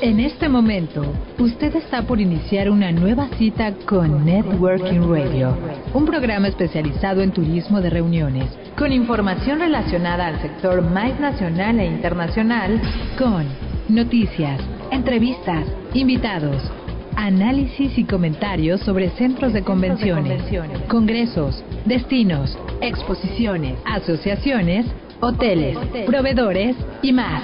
En este momento, usted está por iniciar una nueva cita con Networking Radio, un programa especializado en turismo de reuniones, con información relacionada al sector MICE nacional e internacional, con noticias, entrevistas, invitados, análisis y comentarios sobre centros de convenciones, congresos, destinos, exposiciones, asociaciones, hoteles, proveedores y más.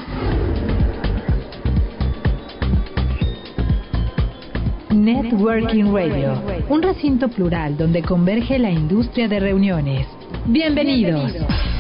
Networking Radio, un recinto plural donde converge la industria de reuniones. Bienvenidos.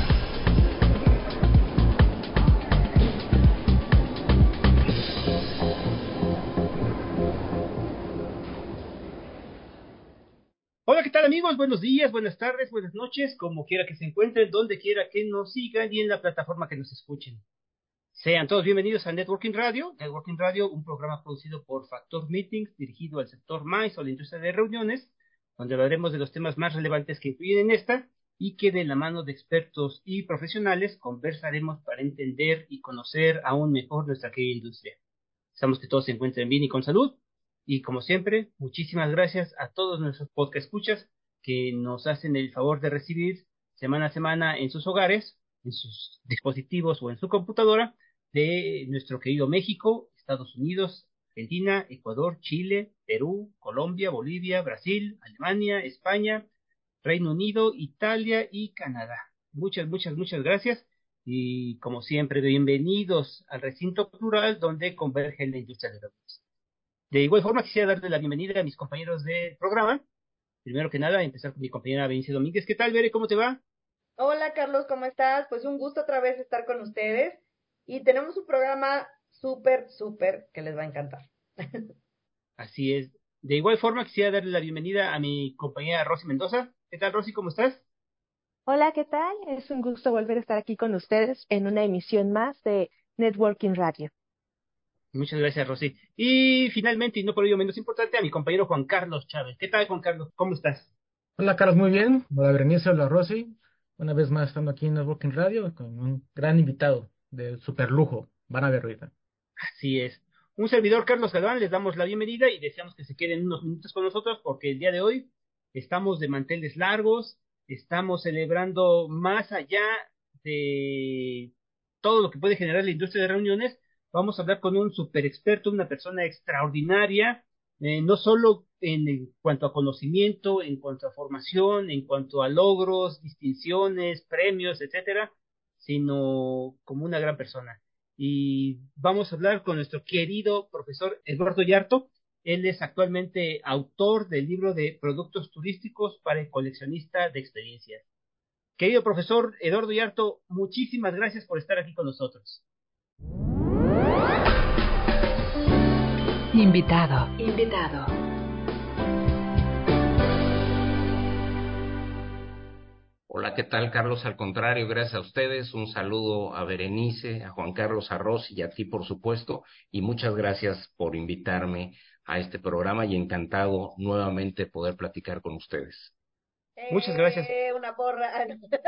Hola, ¿qué tal amigos? Buenos días, buenas tardes, buenas noches, como quiera que se encuentren, donde quiera que nos sigan y en la plataforma que nos escuchen. Sean todos bienvenidos a Networking Radio. Networking Radio, un programa producido por Factor Meetings, dirigido al sector MICE o la industria de reuniones, donde hablaremos de los temas más relevantes que influyen en esta y que de la mano de expertos y profesionales conversaremos para entender y conocer aún mejor nuestra querida industria. Esperamos que todos se encuentren bien y con salud. Y como siempre, muchísimas gracias a todos nuestros podcast escuchas que nos hacen el favor de recibir semana a semana en sus hogares, en sus dispositivos o en su computadora, de nuestro querido México, Estados Unidos, Argentina, Ecuador, Chile, Perú, Colombia, Bolivia, Brasil, Alemania, España, Reino Unido, Italia y Canadá. Muchas gracias. Y como siempre, bienvenidos al recinto plural donde converge la industria de la luz. De igual forma, quisiera darle la bienvenida a mis compañeros de programa. Primero que nada, empezar con mi compañera Benice Domínguez. ¿Qué tal, Bere? ¿Cómo te va? Hola Carlos, ¿cómo estás? Pues un gusto otra vez estar con ustedes y tenemos un programa súper que les va a encantar. Así es. De igual forma, quisiera darle la bienvenida a mi compañera Rosy Mendoza. ¿Qué tal, Rosy? ¿Cómo estás? Hola, ¿qué tal? Es un gusto volver a estar aquí con ustedes en una emisión más de Networking Radio. Muchas gracias, Rosy. Y finalmente, y no por ello menos importante, a mi compañero Juan Carlos Chávez. ¿Qué tal, Juan Carlos? ¿Cómo estás? Hola, Carlos, muy bien. Hola, Berenice, hola, Rosy. Una vez más estando aquí en Networking Radio con un gran invitado de super lujo. Van a ver ahorita. Así es. Un servidor, Carlos Galván, les damos la bienvenida y deseamos que se queden unos minutos con nosotros porque el día de hoy estamos de manteles largos, estamos celebrando más allá de todo lo que puede generar la industria de reuniones. Vamos a hablar con un super experto, una persona extraordinaria, no solo en cuanto a conocimiento, en cuanto a formación, en cuanto a logros, distinciones, premios, etcétera, sino como una gran persona. Y vamos a hablar con nuestro querido profesor Eduardo Yarto. Él es actualmente autor del libro de Productos Turísticos para el Coleccionista de Experiencias. Querido profesor Eduardo Yarto, muchísimas gracias por estar aquí con nosotros. Invitado. Hola, ¿qué tal, Carlos? Al contrario, gracias a ustedes. Un saludo a Berenice, a Juan Carlos, a Rosy y a ti, por supuesto. Y muchas gracias por invitarme a este programa y encantado nuevamente poder platicar con ustedes. Muchas gracias. Una porra.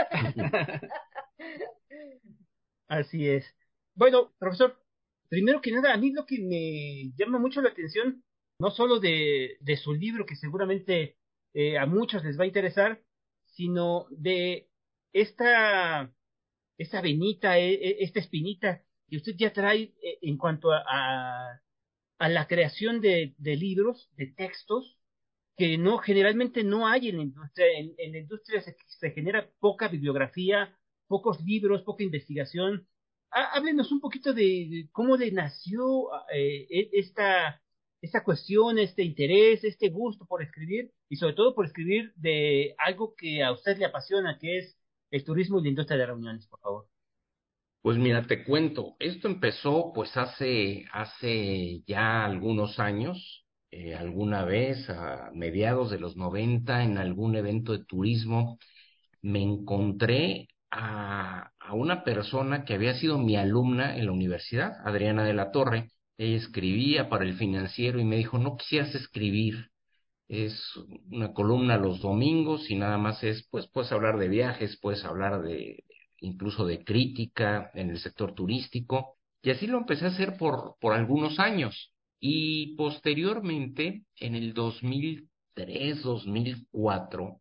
Así es. Bueno, profesor, primero que nada, a mí lo que me llama mucho la atención, no solo de su libro, que seguramente a muchos les va a interesar, sino de esta, esta venita, esta espinita que usted ya trae en cuanto a la creación de libros, de textos, que no generalmente no hay en la industria. En la industria se genera poca bibliografía, pocos libros, poca investigación. Háblenos un poquito de cómo le nació esta cuestión, este interés, este gusto por escribir y sobre todo por escribir de algo que a usted le apasiona, que es el turismo y la industria de reuniones, por favor. Pues mira, te cuento, esto empezó pues hace ya algunos años, alguna vez a mediados de los 90 en algún evento de turismo me encontré a una persona que había sido mi alumna en la universidad, Adriana de la Torre. Ella escribía para El Financiero y me dijo, ¿no quisieras escribir? Es una columna los domingos y nada más es, pues puedes hablar de viajes, puedes hablar de incluso de crítica en el sector turístico. Y así lo empecé a hacer por algunos años. Y posteriormente, en el 2003, 2004,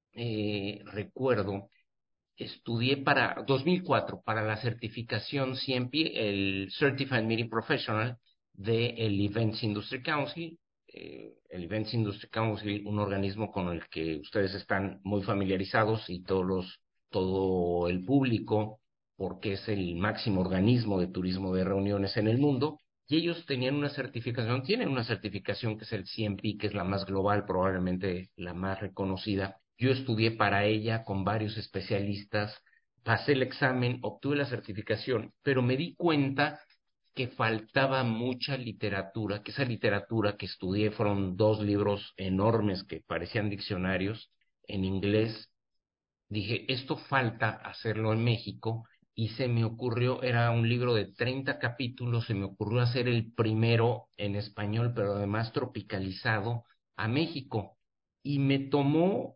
recuerdo, estudié para 2004 para la certificación CMP, el Certified Meeting Professional del Events Industry Council. El Events Industry Council, un organismo con el que ustedes están muy familiarizados y todo el público, porque es el máximo organismo de turismo de reuniones en el mundo. Y ellos tienen una certificación que es el CMP, que es la más global, probablemente la más reconocida. Yo estudié para ella con varios especialistas, pasé el examen, obtuve la certificación, pero me di cuenta que faltaba mucha literatura, que esa literatura que estudié fueron 2 libros enormes que parecían diccionarios en inglés. Dije, esto falta hacerlo en México, y se me ocurrió, era un libro de 30 capítulos, se me ocurrió hacer el primero en español, pero además tropicalizado a México. Y me tomó,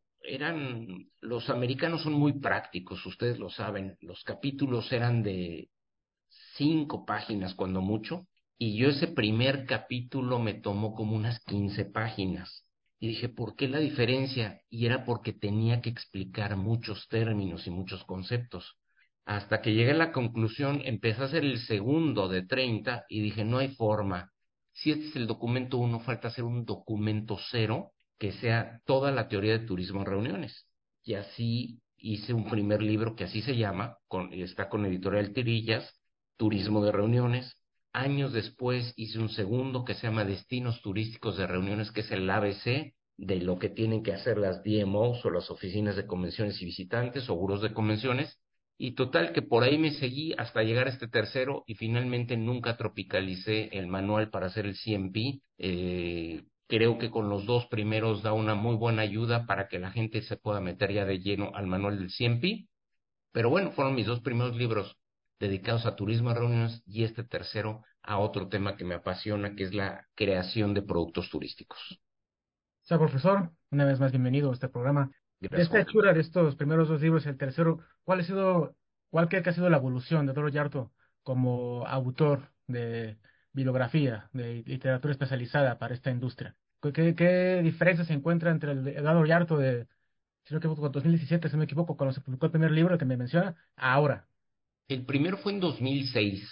los americanos son muy prácticos, ustedes lo saben, los capítulos eran de 5 páginas cuando mucho, y yo ese primer capítulo me tomó como unas 15 páginas. Y dije, ¿por qué la diferencia? Y era porque tenía que explicar muchos términos y muchos conceptos. Hasta que llegué a la conclusión, empecé a hacer el segundo de 30 y dije, no hay forma. Si este es el documento 1, falta hacer un documento 0 que sea toda la teoría de turismo en reuniones. Y así hice un primer libro que así se llama, está con Editorial Tirillas, Turismo de Reuniones. Años después hice un segundo que se llama Destinos Turísticos de Reuniones, que es el ABC de lo que tienen que hacer las DMOs o las oficinas de convenciones y visitantes o buros de convenciones. Y total que por ahí me seguí hasta llegar a este tercero, y finalmente nunca tropicalicé el manual para hacer el CMP. Creo que con los 2 primeros da una muy buena ayuda para que la gente se pueda meter ya de lleno al manual del CMP. Pero bueno, fueron mis 2 primeros libros dedicados a turismo y reuniones, y este tercero a otro tema que me apasiona, que es la creación de productos turísticos. Sea, profesor, una vez más bienvenido a este programa. De Gracias, esta Juan hechura Carlos. de estos primeros 2 libros, el tercero, cuál cree que ha sido la evolución de Doro Yarto como autor de bibliografía, de literatura especializada para esta industria? ¿Qué diferencia se encuentra entre el de Eduardo Yarto de, si no me equivoco, 2017, si no me equivoco, cuando se publicó el primer libro que me menciona, ahora? El primero fue en 2006,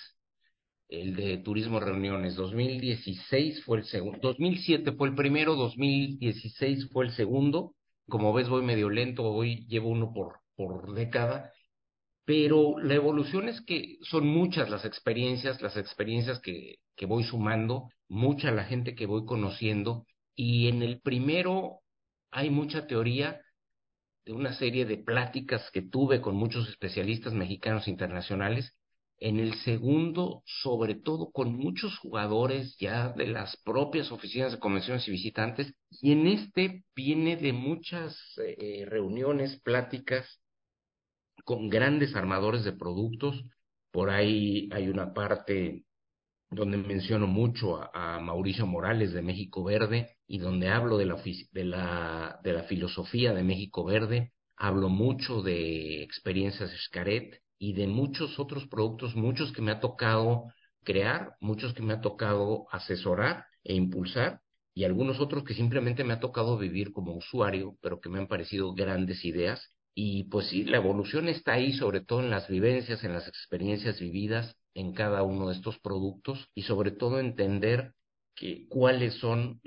el de turismo reuniones. 2016 fue el segundo. 2007 fue el primero, 2016 fue el segundo. Como ves, voy medio lento, llevo uno por década. Pero la evolución es que son muchas las experiencias que voy sumando, mucha la gente que voy conociendo, y en el primero hay mucha teoría de una serie de pláticas que tuve con muchos especialistas mexicanos e internacionales. En el segundo, sobre todo con muchos jugadores ya de las propias oficinas de convenciones y visitantes, y en este viene de muchas reuniones, pláticas con grandes armadores de productos. Por ahí hay una parte donde menciono mucho a Mauricio Morales de México Verde, y donde hablo de la filosofía de México Verde. Hablo mucho de experiencias Xcaret y de muchos otros productos, muchos que me ha tocado crear, muchos que me ha tocado asesorar e impulsar, y algunos otros que simplemente me ha tocado vivir como usuario, pero que me han parecido grandes ideas. Y pues sí, la evolución está ahí, sobre todo en las vivencias, en las experiencias vividas en cada uno de estos productos, y sobre todo entender cuáles son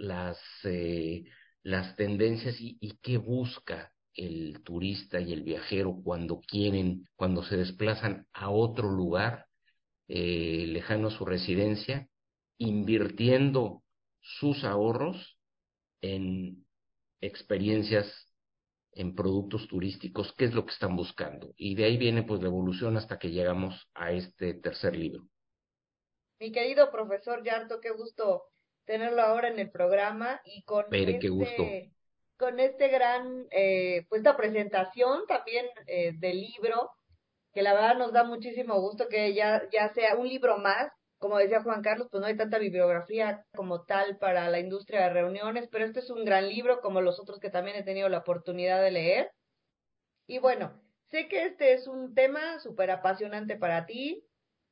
las tendencias, y qué busca el turista y el viajero cuando se desplazan a otro lugar lejano a su residencia, invirtiendo sus ahorros en experiencias, en productos turísticos, qué es lo que están buscando. Y de ahí viene pues la evolución hasta que llegamos a este tercer libro. Mi querido profesor Yarto, qué gusto tenerlo ahora en el programa y Pere, qué gusto. con este gran, pues esta presentación también del libro, que la verdad nos da muchísimo gusto que ya sea un libro más. Como decía Juan Carlos, pues no hay tanta bibliografía como tal para la industria de reuniones, pero este es un gran libro como los otros que también he tenido la oportunidad de leer. Y bueno, sé que este es un tema súper apasionante para ti,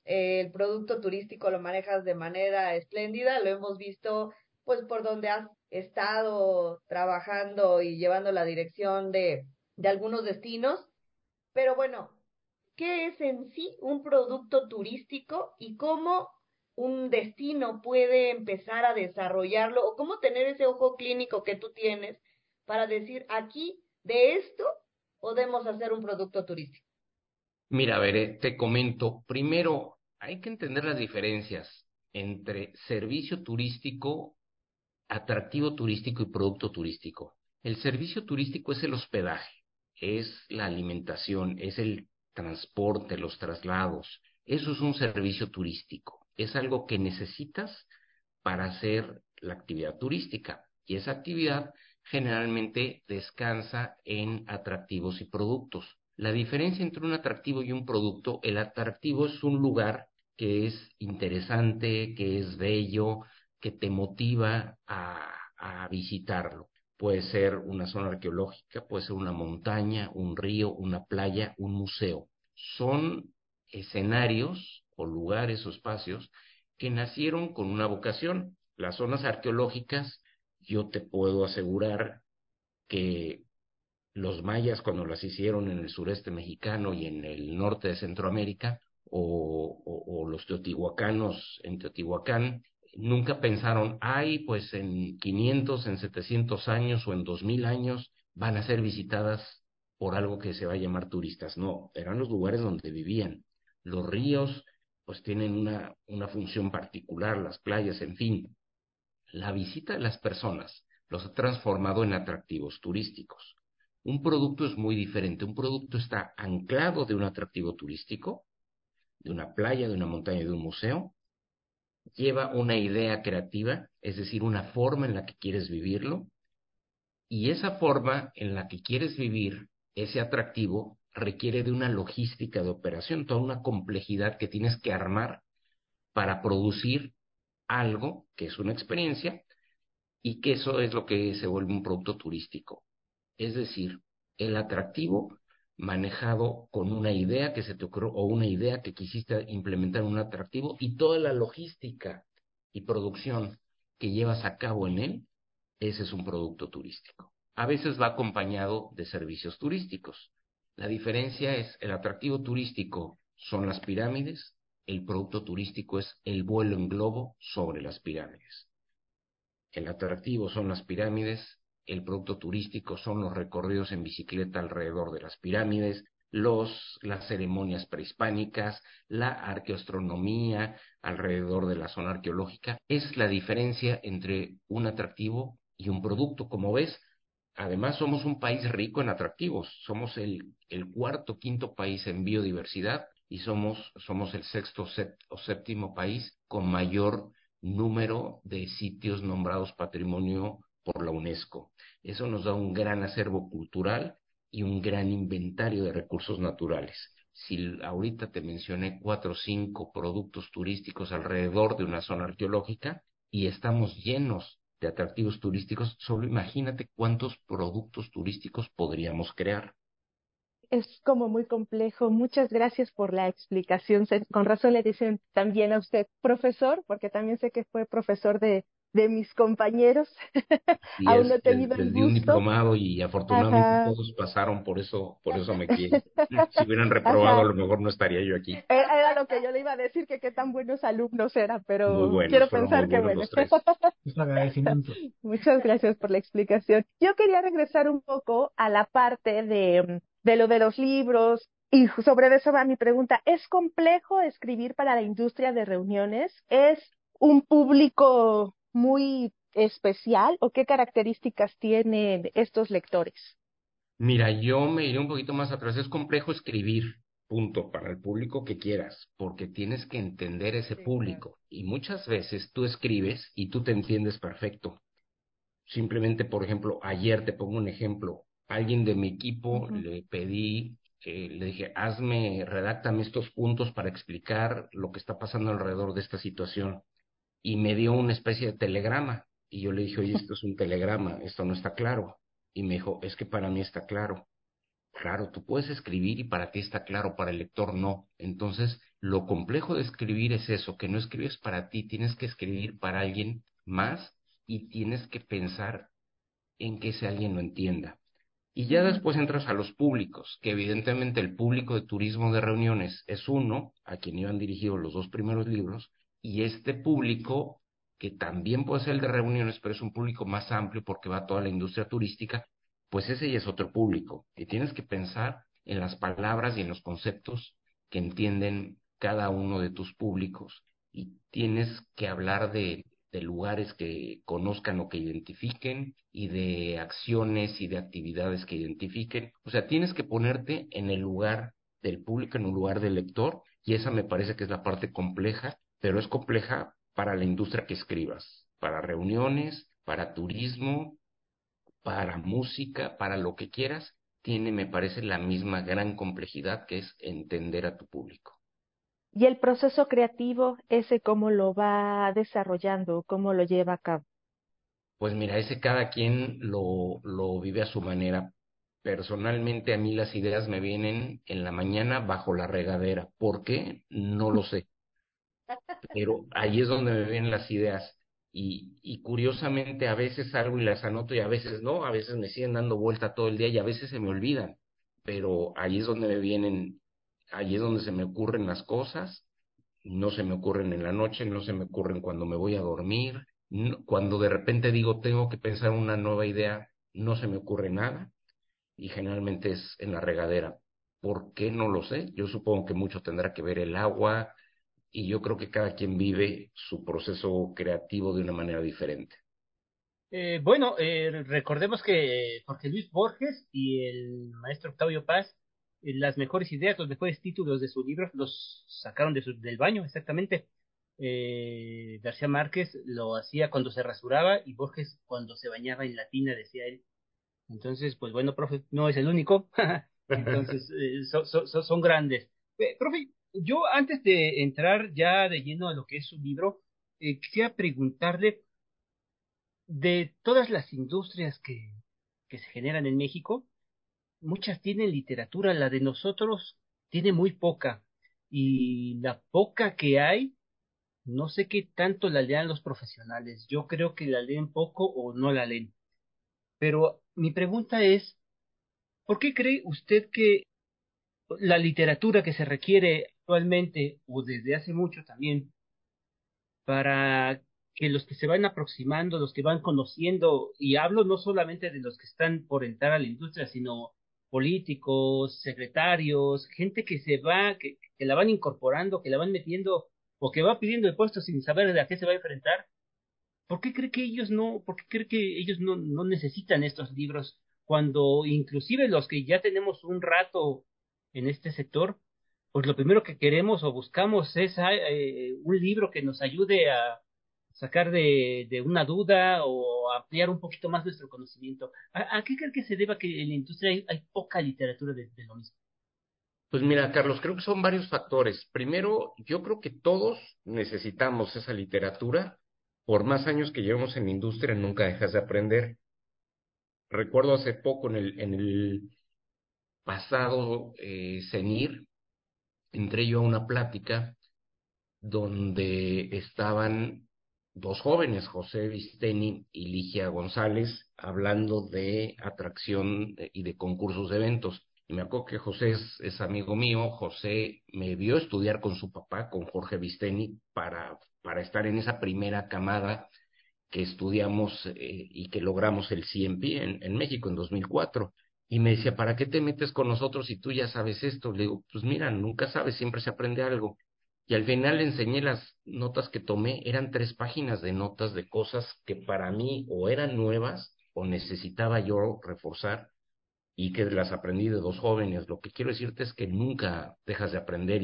el producto turístico lo manejas de manera espléndida, lo hemos visto pues por donde has estado trabajando y llevando la dirección de algunos destinos, pero bueno, ¿qué es en sí un producto turístico y cómo un destino puede empezar a desarrollarlo o cómo tener ese ojo clínico que tú tienes para decir aquí de esto podemos hacer un producto turístico? Mira, veré, te comento. Primero, hay que entender las diferencias entre servicio turístico, atractivo turístico y producto turístico. El servicio turístico es el hospedaje, es la alimentación, es el transporte, los traslados. Eso es un servicio turístico. Es algo que necesitas para hacer la actividad turística. Y esa actividad generalmente descansa en atractivos y productos. La diferencia entre un atractivo y un producto, el atractivo es un lugar que es interesante, que es bello, que te motiva a visitarlo. Puede ser una zona arqueológica, puede ser una montaña, un río, una playa, un museo. Son escenarios o lugares o espacios que nacieron con una vocación. Las zonas arqueológicas, yo te puedo asegurar que los mayas cuando las hicieron en el sureste mexicano y en el norte de Centroamérica, o los teotihuacanos en Teotihuacán, nunca pensaron, ay, pues en 500, en 700 años o en 2000 años van a ser visitadas por algo que se va a llamar turistas. No, eran los lugares donde vivían. Los ríos, pues tienen una función particular, las playas, en fin. La visita de las personas los ha transformado en atractivos turísticos. Un producto es muy diferente. Un producto está anclado de un atractivo turístico, de una playa, de una montaña, de un museo. Lleva una idea creativa, es decir, una forma en la que quieres vivirlo. Y esa forma en la que quieres vivir ese atractivo requiere de una logística de operación, toda una complejidad que tienes que armar para producir algo que es una experiencia y que eso es lo que se vuelve un producto turístico. Es decir, el atractivo manejado con una idea que se te ocurrió o una idea que quisiste implementar en un atractivo y toda la logística y producción que llevas a cabo en él, ese es un producto turístico. A veces va acompañado de servicios turísticos. La diferencia es el atractivo turístico son las pirámides, el producto turístico es el vuelo en globo sobre las pirámides. El atractivo son las pirámides, el producto turístico son los recorridos en bicicleta alrededor de las pirámides, las ceremonias prehispánicas, la arqueoastronomía alrededor de la zona arqueológica. Es la diferencia entre un atractivo y un producto. Como ves, además somos un país rico en atractivos. Somos el cuarto, quinto país en biodiversidad y somos el sexto o séptimo país con mayor número de sitios nombrados patrimonio por la UNESCO. Eso nos da un gran acervo cultural y un gran inventario de recursos naturales. Si ahorita te mencioné 4 o 5 productos turísticos alrededor de una zona arqueológica y estamos llenos de atractivos turísticos, solo imagínate cuántos productos turísticos podríamos crear. Es como muy complejo. Muchas gracias por la explicación. Con razón le dicen también a usted profesor, porque también sé que fue profesor de mis compañeros. Y Aún no he es, tenido el les di un gusto. diplomado y afortunadamente Ajá. todos pasaron, por eso me quieren. Si hubieran reprobado, a Ajá. lo mejor no estaría yo aquí. Era lo que yo le iba a decir, que qué tan buenos alumnos eran, Muy pero buenos, quiero fueron muy pensar que buenos bueno. los tres. Es un agradecimiento. Muchas gracias por la explicación. Yo quería regresar un poco a la parte de lo de los libros y sobre eso va mi pregunta. ¿Es complejo escribir para la industria de reuniones? ¿Es un público muy especial o qué características tienen estos lectores? Mira, yo me iré un poquito más atrás. Es complejo escribir, punto, para el público que quieras, porque tienes que entender ese Sí, claro. público. Y muchas veces tú escribes y tú te entiendes perfecto. Simplemente, por ejemplo, ayer te pongo un ejemplo. Alguien de mi equipo Ujú. le pedí, le dije, redáctame estos puntos para explicar lo que está pasando alrededor de esta situación. Y me dio una especie de telegrama. Y yo le dije, oye, esto es un telegrama, esto no está claro. Y me dijo, es que para mí está claro. Claro, tú puedes escribir y para ti está claro, para el lector no. Entonces, lo complejo de escribir es eso, que no escribes para ti, tienes que escribir para alguien más y tienes que pensar en que ese alguien lo entienda. Y ya Ujú. después entras a los públicos, que evidentemente el público de turismo de reuniones es uno, a quien iban dirigidos los dos primeros libros, y este público, que también puede ser el de reuniones, pero es un público más amplio porque va a toda la industria turística, pues ese ya es otro público. Y tienes que pensar en las palabras y en los conceptos que entienden cada uno de tus públicos. Y tienes que hablar de lugares que conozcan o que identifiquen y de acciones y de actividades que identifiquen. O sea, tienes que ponerte en el lugar del público, en un lugar del lector, y esa me parece que es la parte compleja, pero es compleja para la industria que escribas, para reuniones, para turismo, para música, para lo que quieras, tiene, me parece, la misma gran complejidad que es entender a tu público. Y el proceso creativo, ese cómo lo va desarrollando, cómo lo lleva a cabo. Pues mira, ese cada quien lo vive a su manera. Personalmente a mí las ideas me vienen en la mañana bajo la regadera. ¿Por qué? No lo sé. Pero ahí es donde me vienen las ideas. Y curiosamente a veces salgo y las anoto y a veces no, a veces me siguen dando vuelta todo el día y a veces se me olvidan. Pero ahí es donde me vienen, ahí es donde se me ocurren las cosas. No se me ocurren en la noche, no se me ocurren cuando me voy a dormir, cuando de repente digo tengo que pensar una nueva idea, no se me ocurre nada y generalmente es en la regadera. ¿Por qué? No lo sé. Yo supongo que mucho tendrá que ver el agua y yo creo que cada quien vive su proceso creativo de una manera diferente. Bueno, recordemos que Jorge Luis Borges y el maestro Octavio Paz, las mejores ideas, los mejores títulos de sus libros los sacaron del baño, exactamente. García Márquez lo hacía cuando se rasuraba y Borges cuando se bañaba en la tina, decía él. Entonces, pues bueno, profe, no es el único. Entonces, son grandes. Profe, yo antes de entrar ya de lleno a lo que es su libro, quisiera preguntarle de todas las industrias que se generan en México, muchas tienen literatura, la de nosotros tiene muy poca. Y la poca que hay, no sé qué tanto la lean los profesionales. Yo creo que la leen poco o no la leen. Pero mi pregunta es, ¿por qué cree usted que la literatura que se requiere actualmente o desde hace mucho también para que los que se van aproximando, los que van conociendo, y hablo no solamente de los que están por entrar a la industria, sino políticos, secretarios, gente que se va, que la van incorporando, que la van metiendo o que va pidiendo el puesto sin saber de a qué se va a enfrentar? ¿Por qué cree que ellos no necesitan estos libros cuando inclusive los que ya tenemos un rato en este sector, pues lo primero que queremos o buscamos es un libro que nos ayude a sacar de una duda o ampliar un poquito más nuestro conocimiento? ¿A qué cree que se deba que en la industria hay poca literatura de lo mismo? Pues mira, Carlos, creo que son varios factores. Primero, yo creo que todos necesitamos esa literatura. Por más años que llevamos en la industria, nunca dejas de aprender. Recuerdo hace poco en el pasado CENIR, entré yo a una plática donde estaban dos jóvenes, José Visteni y Ligia González, hablando de atracción y de concursos de eventos. Y me acuerdo que José es amigo mío. José me vio estudiar con su papá, con Jorge Visteni, para estar en esa primera camada que estudiamos y que logramos el CMP en México en 2004. Y me decía, ¿para qué te metes con nosotros si tú ya sabes esto? Le digo, pues mira, nunca sabes, siempre se aprende algo. Y al final le enseñé las notas que tomé, eran 3 páginas de notas de cosas que para mí o eran nuevas o necesitaba yo reforzar y que las aprendí de dos jóvenes. Lo que quiero decirte es que nunca dejas de aprender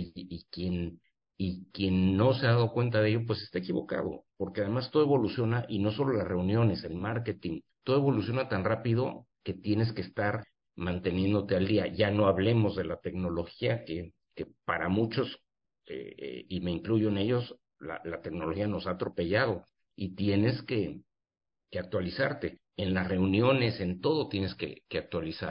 y quien no se ha dado cuenta de ello, pues está equivocado, porque además todo evoluciona y no solo las reuniones, el marketing, todo evoluciona tan rápido que tienes que estar manteniéndote al día. Ya no hablemos de la tecnología que para muchos, y me incluyo en ellos, la tecnología nos ha atropellado y tienes que actualizarte. En las reuniones, en todo tienes que actualizarte.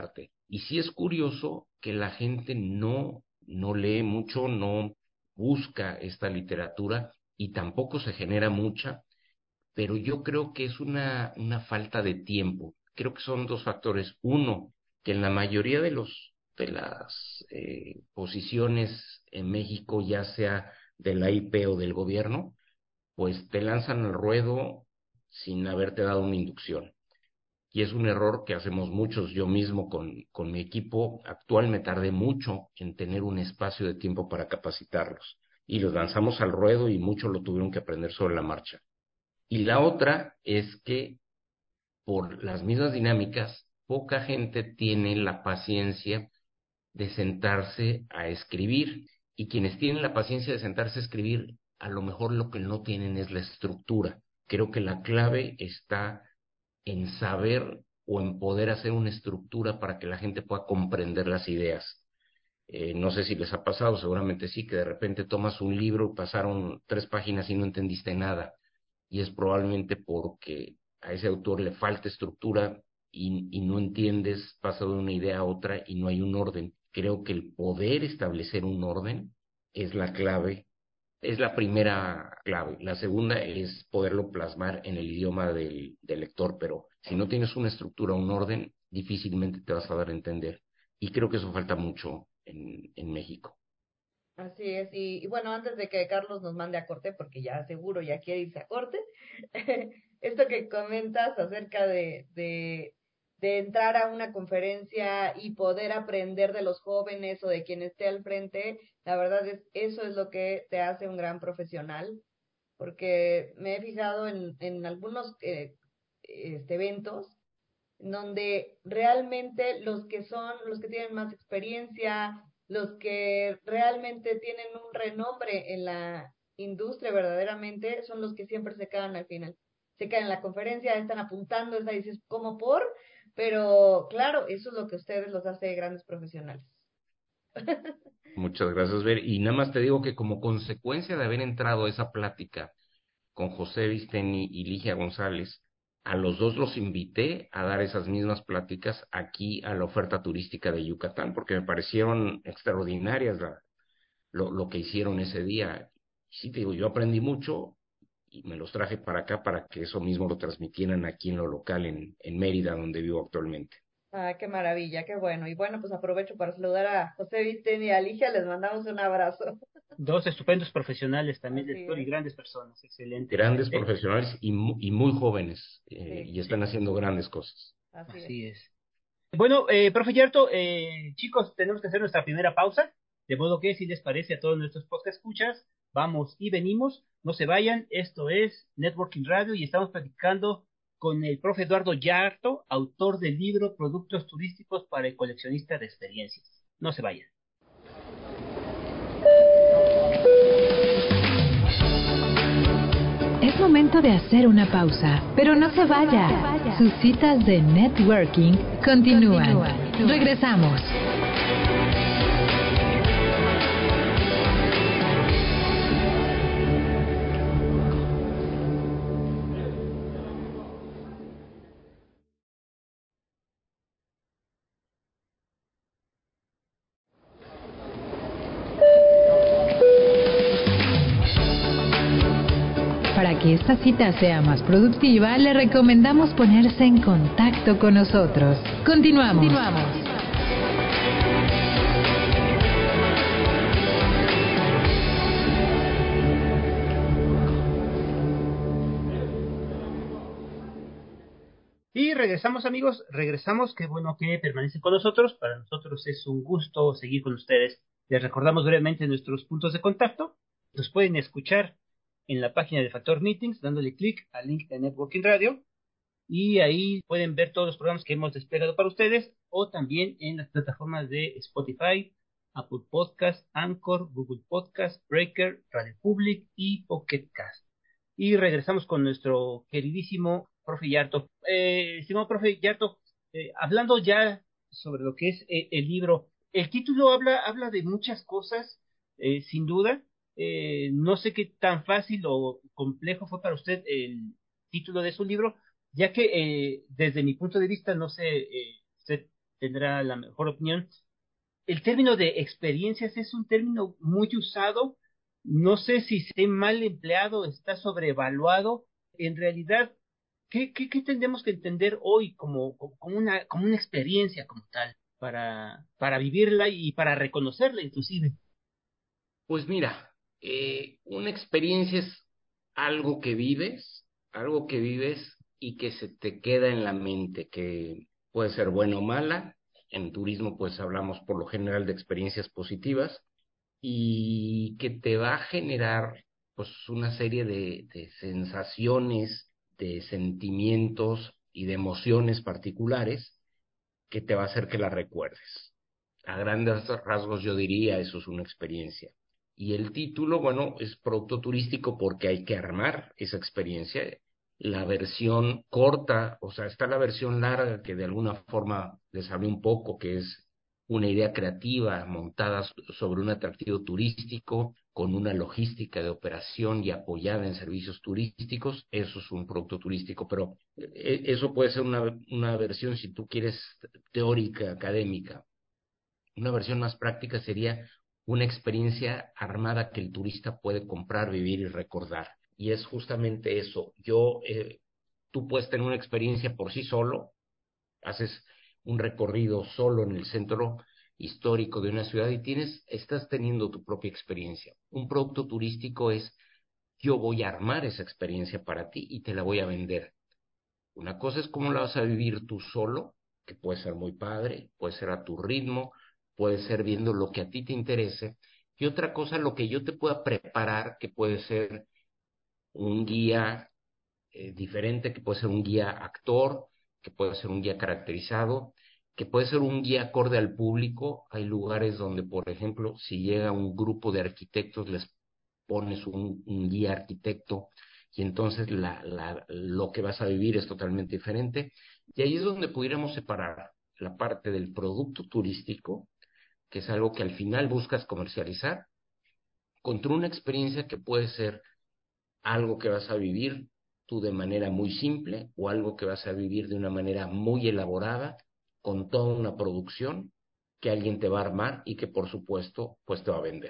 Y sí es curioso que la gente no lee mucho, no busca esta literatura y tampoco se genera mucha, pero yo creo que es una falta de tiempo. Creo que son dos factores. Uno, que en la mayoría de las posiciones en México, ya sea de la IP o del gobierno, pues te lanzan al ruedo sin haberte dado una inducción. Y es un error que hacemos muchos. Yo mismo con mi equipo actual me tardé mucho en tener un espacio de tiempo para capacitarlos. Y los lanzamos al ruedo y muchos lo tuvieron que aprender sobre la marcha. Y la otra es que por las mismas dinámicas, poca gente tiene la paciencia de sentarse a escribir. Y quienes tienen la paciencia de sentarse a escribir, a lo mejor lo que no tienen es la estructura. Creo que la clave está en saber o en poder hacer una estructura para que la gente pueda comprender las ideas. No sé si les ha pasado, seguramente sí, que de repente tomas un libro, pasaron 3 páginas y no entendiste nada. Y es probablemente porque a ese autor le falta estructura y no entiendes, pasa de una idea a otra y no hay un orden. Creo que el poder establecer un orden es la clave, es la primera clave. La segunda es poderlo plasmar en el idioma del lector, pero si no tienes una estructura, un orden, difícilmente te vas a dar a entender. Y creo que eso falta mucho en México. Así es, y bueno, antes de que Carlos nos mande a corte, porque ya seguro ya quiere irse a corte, esto que comentas acerca de entrar a una conferencia y poder aprender de los jóvenes o de quien esté al frente, la verdad es, eso es lo que te hace un gran profesional, porque me he fijado en algunos eventos donde realmente los que tienen más experiencia, los que realmente tienen un renombre en la industria verdaderamente, son los que siempre se quedan al final. Se quedan en la conferencia, están apuntando, esa dices, ¿cómo por? Pero claro, eso es lo que a ustedes los hace grandes profesionales. Muchas gracias, Ver. Y nada más te digo que como consecuencia de haber entrado a esa plática con José Visteni y Ligia González, a los dos los invité a dar esas mismas pláticas aquí a la oferta turística de Yucatán, porque me parecieron extraordinarias lo que hicieron ese día. Sí, te digo, yo aprendí mucho y me los traje para acá para que eso mismo lo transmitieran aquí en lo local, en Mérida, donde vivo actualmente. Ah, qué maravilla, qué bueno. Y bueno, pues aprovecho para saludar a José Visten y a Alicia, les mandamos un abrazo. Dos estupendos profesionales también del Así sector y es, grandes personas, excelente. Grandes profesionales y muy jóvenes, sí, y están haciendo grandes cosas. así es. Así es. Bueno, profe Yerto, chicos, tenemos que hacer nuestra primera pausa, de modo que si les parece a todos nuestros podcast escuchas, vamos y venimos, no se vayan, esto es Networking Radio y estamos platicando con el profe Eduardo Yarto, autor del libro Productos Turísticos para el Coleccionista de Experiencias. No se vayan. Es momento de hacer una pausa, pero no se vaya. Sus citas de networking continúan. Regresamos. Para que esta cita sea más productiva, le recomendamos ponerse en contacto con nosotros. Continuamos. Y regresamos, amigos, regresamos, qué bueno que permanecen con nosotros, para nosotros es un gusto seguir con ustedes. Les recordamos brevemente nuestros puntos de contacto, nos pueden escuchar en la página de Factor Meetings, dándole clic al link de Networking Radio, y ahí pueden ver todos los programas que hemos desplegado para ustedes, o también en las plataformas de Spotify, Apple Podcast, Anchor, Google Podcast, Breaker, Radio Public y Pocket Cast. Y regresamos con nuestro queridísimo profe Yarto. Estimado profe Yarto, hablando ya sobre lo que es el libro, el título habla de muchas cosas, sin duda. No sé qué tan fácil o complejo fue para usted el título de su libro, ya que desde mi punto de vista, no sé, usted tendrá la mejor opinión. El término de experiencias es un término muy usado. No sé si esté mal empleado, está sobrevaluado. En realidad, ¿qué tendremos que entender hoy como una experiencia como tal, para vivirla y para reconocerla inclusive? Pues mira, una experiencia es algo que vives y que se te queda en la mente, que puede ser buena o mala. En turismo, pues hablamos por lo general de experiencias positivas y que te va a generar pues una serie de sensaciones, de sentimientos y de emociones particulares que te va a hacer que la recuerdes. A grandes rasgos yo diría, eso es una experiencia. Y el título, bueno, es producto turístico porque hay que armar esa experiencia. La versión corta, o sea, está la versión larga que de alguna forma les hablé un poco, que es una idea creativa montada sobre un atractivo turístico, con una logística de operación y apoyada en servicios turísticos. Eso es un producto turístico, pero eso puede ser una versión, si tú quieres, teórica, académica. Una versión más práctica sería una experiencia armada que el turista puede comprar, vivir y recordar. Y es justamente eso. Tú puedes tener una experiencia por sí solo, haces un recorrido solo en el centro histórico de una ciudad y estás teniendo tu propia experiencia. Un producto turístico es: yo voy a armar esa experiencia para ti y te la voy a vender. Una cosa es cómo la vas a vivir tú solo, que puede ser muy padre, puede ser a tu ritmo, puede ser viendo lo que a ti te interese, y otra cosa lo que yo te pueda preparar, que puede ser un guía diferente, que puede ser un guía actor, que puede ser un guía caracterizado, que puede ser un guía acorde al público. Hay lugares donde, por ejemplo, si llega un grupo de arquitectos, les pones un guía arquitecto y entonces lo que vas a vivir es totalmente diferente. Y ahí es donde pudiéramos separar la parte del producto turístico, que es algo que al final buscas comercializar, contra una experiencia que puede ser algo que vas a vivir tú de manera muy simple o algo que vas a vivir de una manera muy elaborada, con toda una producción que alguien te va a armar y que por supuesto pues te va a vender.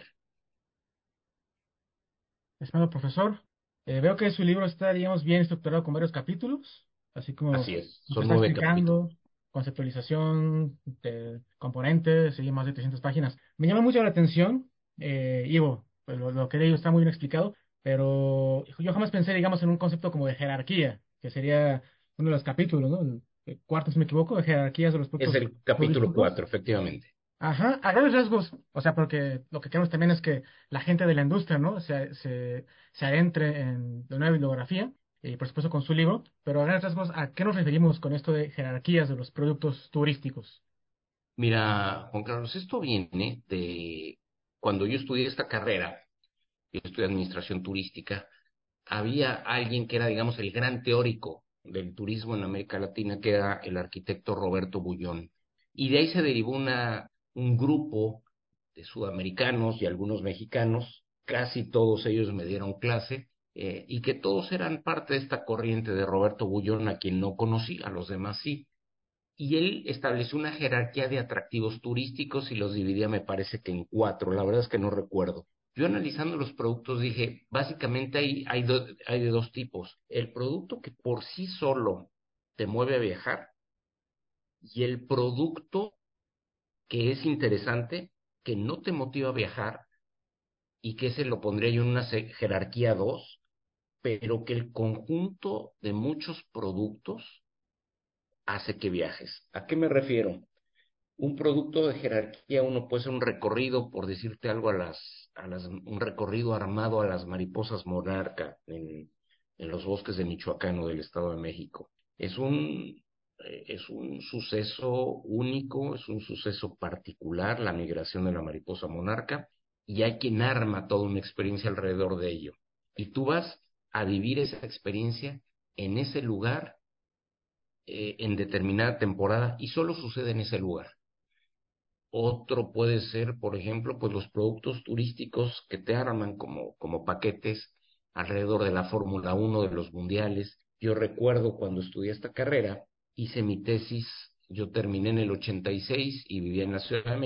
Estimado profesor, veo que su libro está, digamos, bien estructurado con varios capítulos, así como Así es, nos son está 9 capítulos. explicando, conceptualización de componentes, y más de 300 páginas. Me llama mucho la atención, Ivo, pues lo que he leído está muy bien explicado, pero yo jamás pensé, digamos, en un concepto como de jerarquía, que sería uno de los capítulos, ¿no? El cuarto, si me equivoco, de jerarquías de los Es productos el capítulo turísticos. 4 efectivamente. Ajá, a grandes rasgos, o sea, porque lo que queremos también es que la gente de la industria, ¿no? Se adentre en la nueva bibliografía, y por supuesto con su libro, pero a grandes rasgos, ¿a qué nos referimos con esto de jerarquías de los productos turísticos? Mira, Juan Carlos, esto viene de cuando yo estudié esta carrera. Yo estudié administración turística. Había alguien que era, digamos, el gran teórico del turismo en América Latina, que era el arquitecto Roberto Bullón. Y de ahí se derivó un grupo de sudamericanos y algunos mexicanos, casi todos ellos me dieron clase, y que todos eran parte de esta corriente de Roberto Bullón, a quien no conocí, a los demás sí. Y él estableció una jerarquía de atractivos turísticos y los dividía, me parece que en cuatro, la verdad es que no recuerdo. Yo analizando los productos dije, básicamente hay de dos tipos: el producto que por sí solo te mueve a viajar y el producto que es interesante, que no te motiva a viajar y que ese lo pondría yo en una jerarquía dos, pero que el conjunto de muchos productos hace que viajes. ¿A qué me refiero? Un producto de jerarquía, uno puede ser un recorrido, por decirte algo, un recorrido armado a las mariposas monarca en los bosques de Michoacán o del Estado de México. Es un suceso único, es un suceso particular, la migración de la mariposa monarca, y hay quien arma toda una experiencia alrededor de ello. Y tú vas a vivir esa experiencia en ese lugar, en determinada temporada, y solo sucede en ese lugar. Otro puede ser, por ejemplo, pues los productos turísticos que te arman como paquetes alrededor de la Fórmula 1, de los mundiales. Yo recuerdo cuando estudié esta carrera, hice mi tesis Yo terminé en el 86 y vivía en la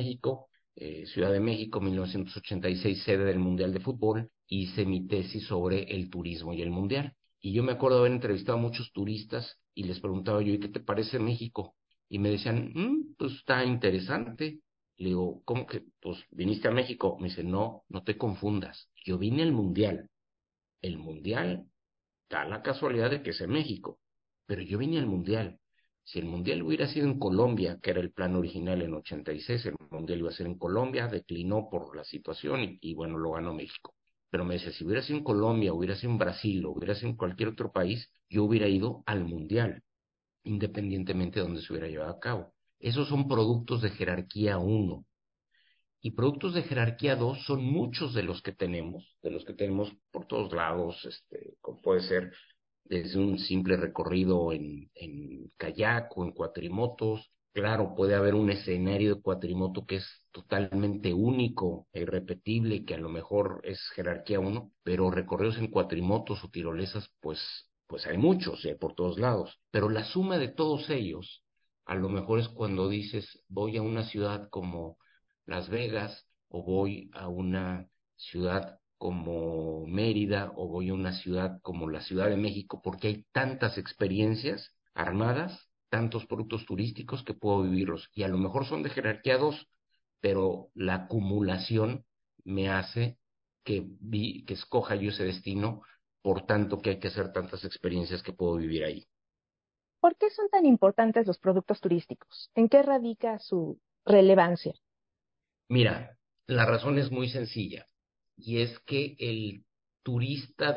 Ciudad de México, 1986, sede del Mundial de Fútbol. Hice mi tesis sobre el turismo y el Mundial. Y yo me acuerdo de haber entrevistado a muchos turistas y les preguntaba yo, ¿y qué te parece México? Y me decían, pues está interesante. Le digo, ¿cómo que? Pues viniste a México. Me dice, no, no te confundas. Yo vine al Mundial. El Mundial da la casualidad de que es en México, pero yo vine al Mundial. Si el Mundial hubiera sido en Colombia, que era el plan original en 86, el Mundial iba a ser en Colombia, declinó por la situación y bueno, lo ganó México. Pero me dice, si hubiera sido en Colombia, hubiera sido en Brasil, o hubiera sido en cualquier otro país, yo hubiera ido al Mundial, independientemente de donde se hubiera llevado a cabo. Esos son productos de jerarquía uno. Y productos de jerarquía 2 son muchos de los que tenemos por todos lados, como puede ser desde un simple recorrido en kayak o en cuatrimotos. Claro, puede haber un escenario de cuatrimoto que es totalmente único e irrepetible, que a lo mejor es jerarquía uno, pero recorridos en cuatrimotos o tirolesas, pues hay muchos, por todos lados. Pero la suma de todos ellos, a lo mejor es cuando dices, voy a una ciudad como Las Vegas o voy a una ciudad como Mérida o voy a una ciudad como la Ciudad de México, porque hay tantas experiencias armadas, tantos productos turísticos que puedo vivirlos. Y a lo mejor son de jerarquía 2, pero la acumulación me hace que escoja yo ese destino, por tanto que hay que hacer tantas experiencias que puedo vivir ahí. ¿Por qué son tan importantes los productos turísticos? ¿En qué radica su relevancia? Mira, la razón es muy sencilla, y es que turista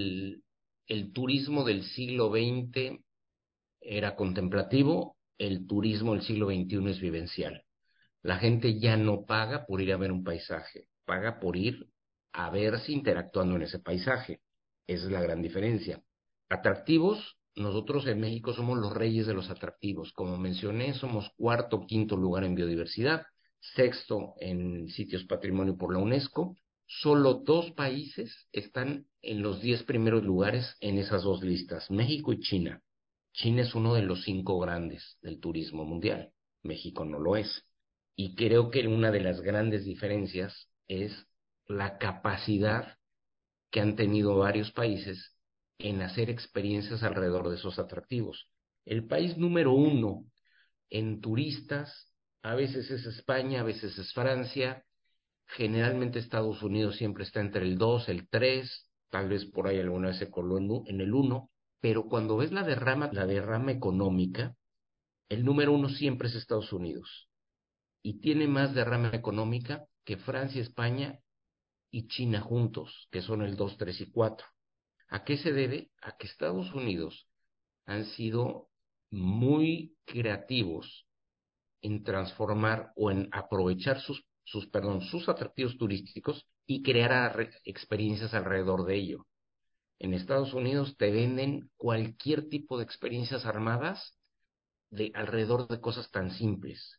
el turismo del siglo XX era contemplativo, el turismo del siglo XXI es vivencial. La gente ya no paga por ir a ver un paisaje, paga por ir a verse interactuando en ese paisaje. Esa es la gran diferencia. Atractivos, nosotros en México somos los reyes de los atractivos. Como mencioné, somos cuarto o quinto lugar en biodiversidad, sexto en sitios patrimonio por la UNESCO. Solo dos países están en los 10 primeros lugares en esas dos listas, México y China. China es uno de los 5 grandes del turismo mundial. México no lo es. Y creo que una de las grandes diferencias es la capacidad que han tenido varios países en hacer experiencias alrededor de esos atractivos. El país número uno en turistas, a veces es España, a veces es Francia, generalmente Estados Unidos siempre está entre el 2, el 3, tal vez por ahí alguna vez se coló en el uno, pero cuando ves la derrama económica, el número uno siempre es Estados Unidos y tiene más derrama económica que Francia, España y China juntos, que son el 2, 3 y 4. ¿A qué se debe? A que Estados Unidos han sido muy creativos en transformar o en aprovechar sus atractivos turísticos y crear experiencias alrededor de ello. En Estados Unidos te venden cualquier tipo de experiencias armadas de alrededor de cosas tan simples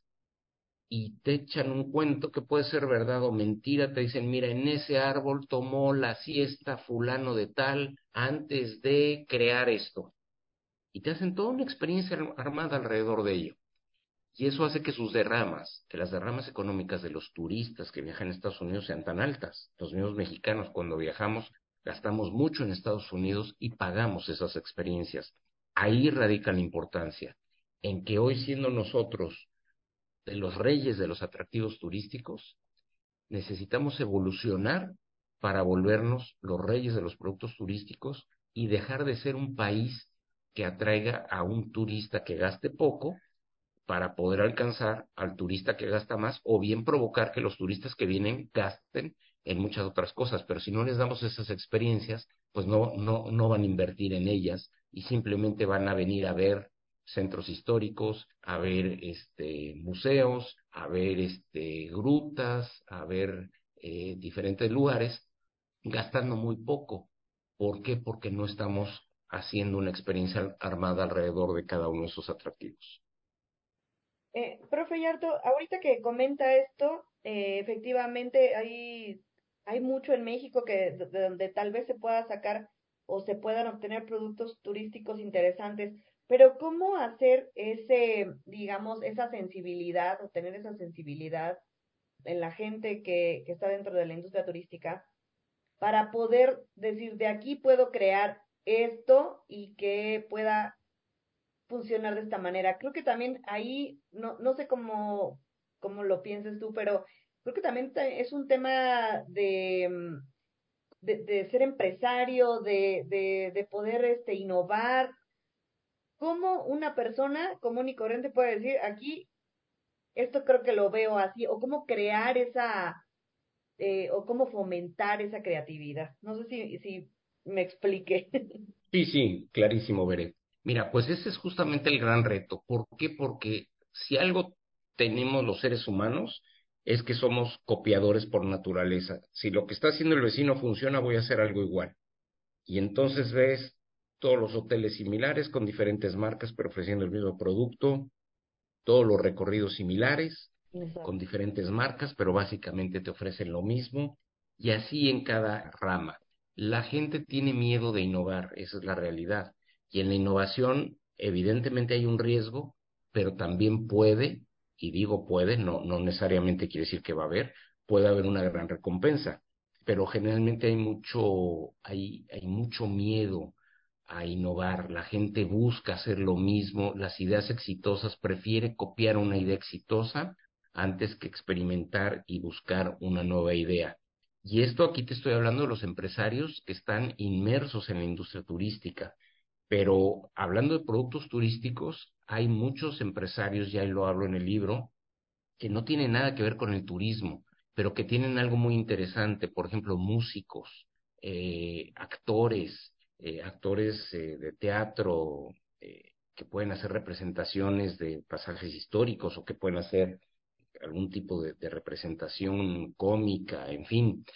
y te echan un cuento que puede ser verdad o mentira, te dicen, mira, en ese árbol tomó la siesta fulano de tal antes de crear esto. Y te hacen toda una experiencia armada alrededor de ello. Y eso hace que que las derramas económicas de los turistas que viajan a Estados Unidos sean tan altas. Los mismos mexicanos cuando viajamos gastamos mucho en Estados Unidos y pagamos esas experiencias. Ahí radica la importancia, en que hoy siendo nosotros de los reyes de los atractivos turísticos, necesitamos evolucionar para volvernos los reyes de los productos turísticos y dejar de ser un país que atraiga a un turista que gaste poco para poder alcanzar al turista que gasta más o bien provocar que los turistas que vienen gasten en muchas otras cosas, pero si no les damos esas experiencias, pues no van a invertir en ellas y simplemente van a venir a ver centros históricos, a ver museos, a ver grutas, a ver diferentes lugares, gastando muy poco. ¿Por qué? Porque no estamos haciendo una experiencia armada alrededor de cada uno de esos atractivos. Profe Yarto, ahorita que comenta esto, efectivamente hay mucho en México de donde tal vez se pueda sacar o se puedan obtener productos turísticos interesantes. Pero ¿cómo hacer digamos, esa sensibilidad o tener esa sensibilidad en la gente que está dentro de la industria turística para poder decir, de aquí puedo crear esto y que pueda funcionar de esta manera? Creo que también ahí, no sé cómo lo pienses tú, pero creo que también es un tema de ser empresario, de poder innovar. ¿Cómo una persona común y corriente puede decir, aquí, esto creo que lo veo así, o cómo crear o cómo fomentar esa creatividad? No sé si me expliqué. Sí, sí, clarísimo, Veré. Mira, pues ese es justamente el gran reto. ¿Por qué? Porque si algo tenemos los seres humanos es que somos copiadores por naturaleza. Si lo que está haciendo el vecino funciona, voy a hacer algo igual. Y entonces ves todos los hoteles similares con diferentes marcas, pero ofreciendo el mismo producto, todos los recorridos similares con Exacto. diferentes marcas, pero básicamente te ofrecen lo mismo, y así en cada rama. La gente tiene miedo de innovar, esa es la realidad. Y en la innovación, evidentemente hay un riesgo, pero también puede, y digo puede, no necesariamente quiere decir que va a haber, puede haber una gran recompensa. Pero generalmente hay mucho miedo a innovar. La gente busca hacer lo mismo, las ideas exitosas prefiere copiar una idea exitosa antes que experimentar y buscar una nueva idea. Y esto aquí te estoy hablando de los empresarios que están inmersos en la industria turística. Pero hablando de productos turísticos, hay muchos empresarios, ya lo hablo en el libro, que no tienen nada que ver con el turismo, pero que tienen algo muy interesante, por ejemplo, músicos, actores de teatro, que pueden hacer representaciones de pasajes históricos o que pueden hacer algún tipo de representación cómica, en fin,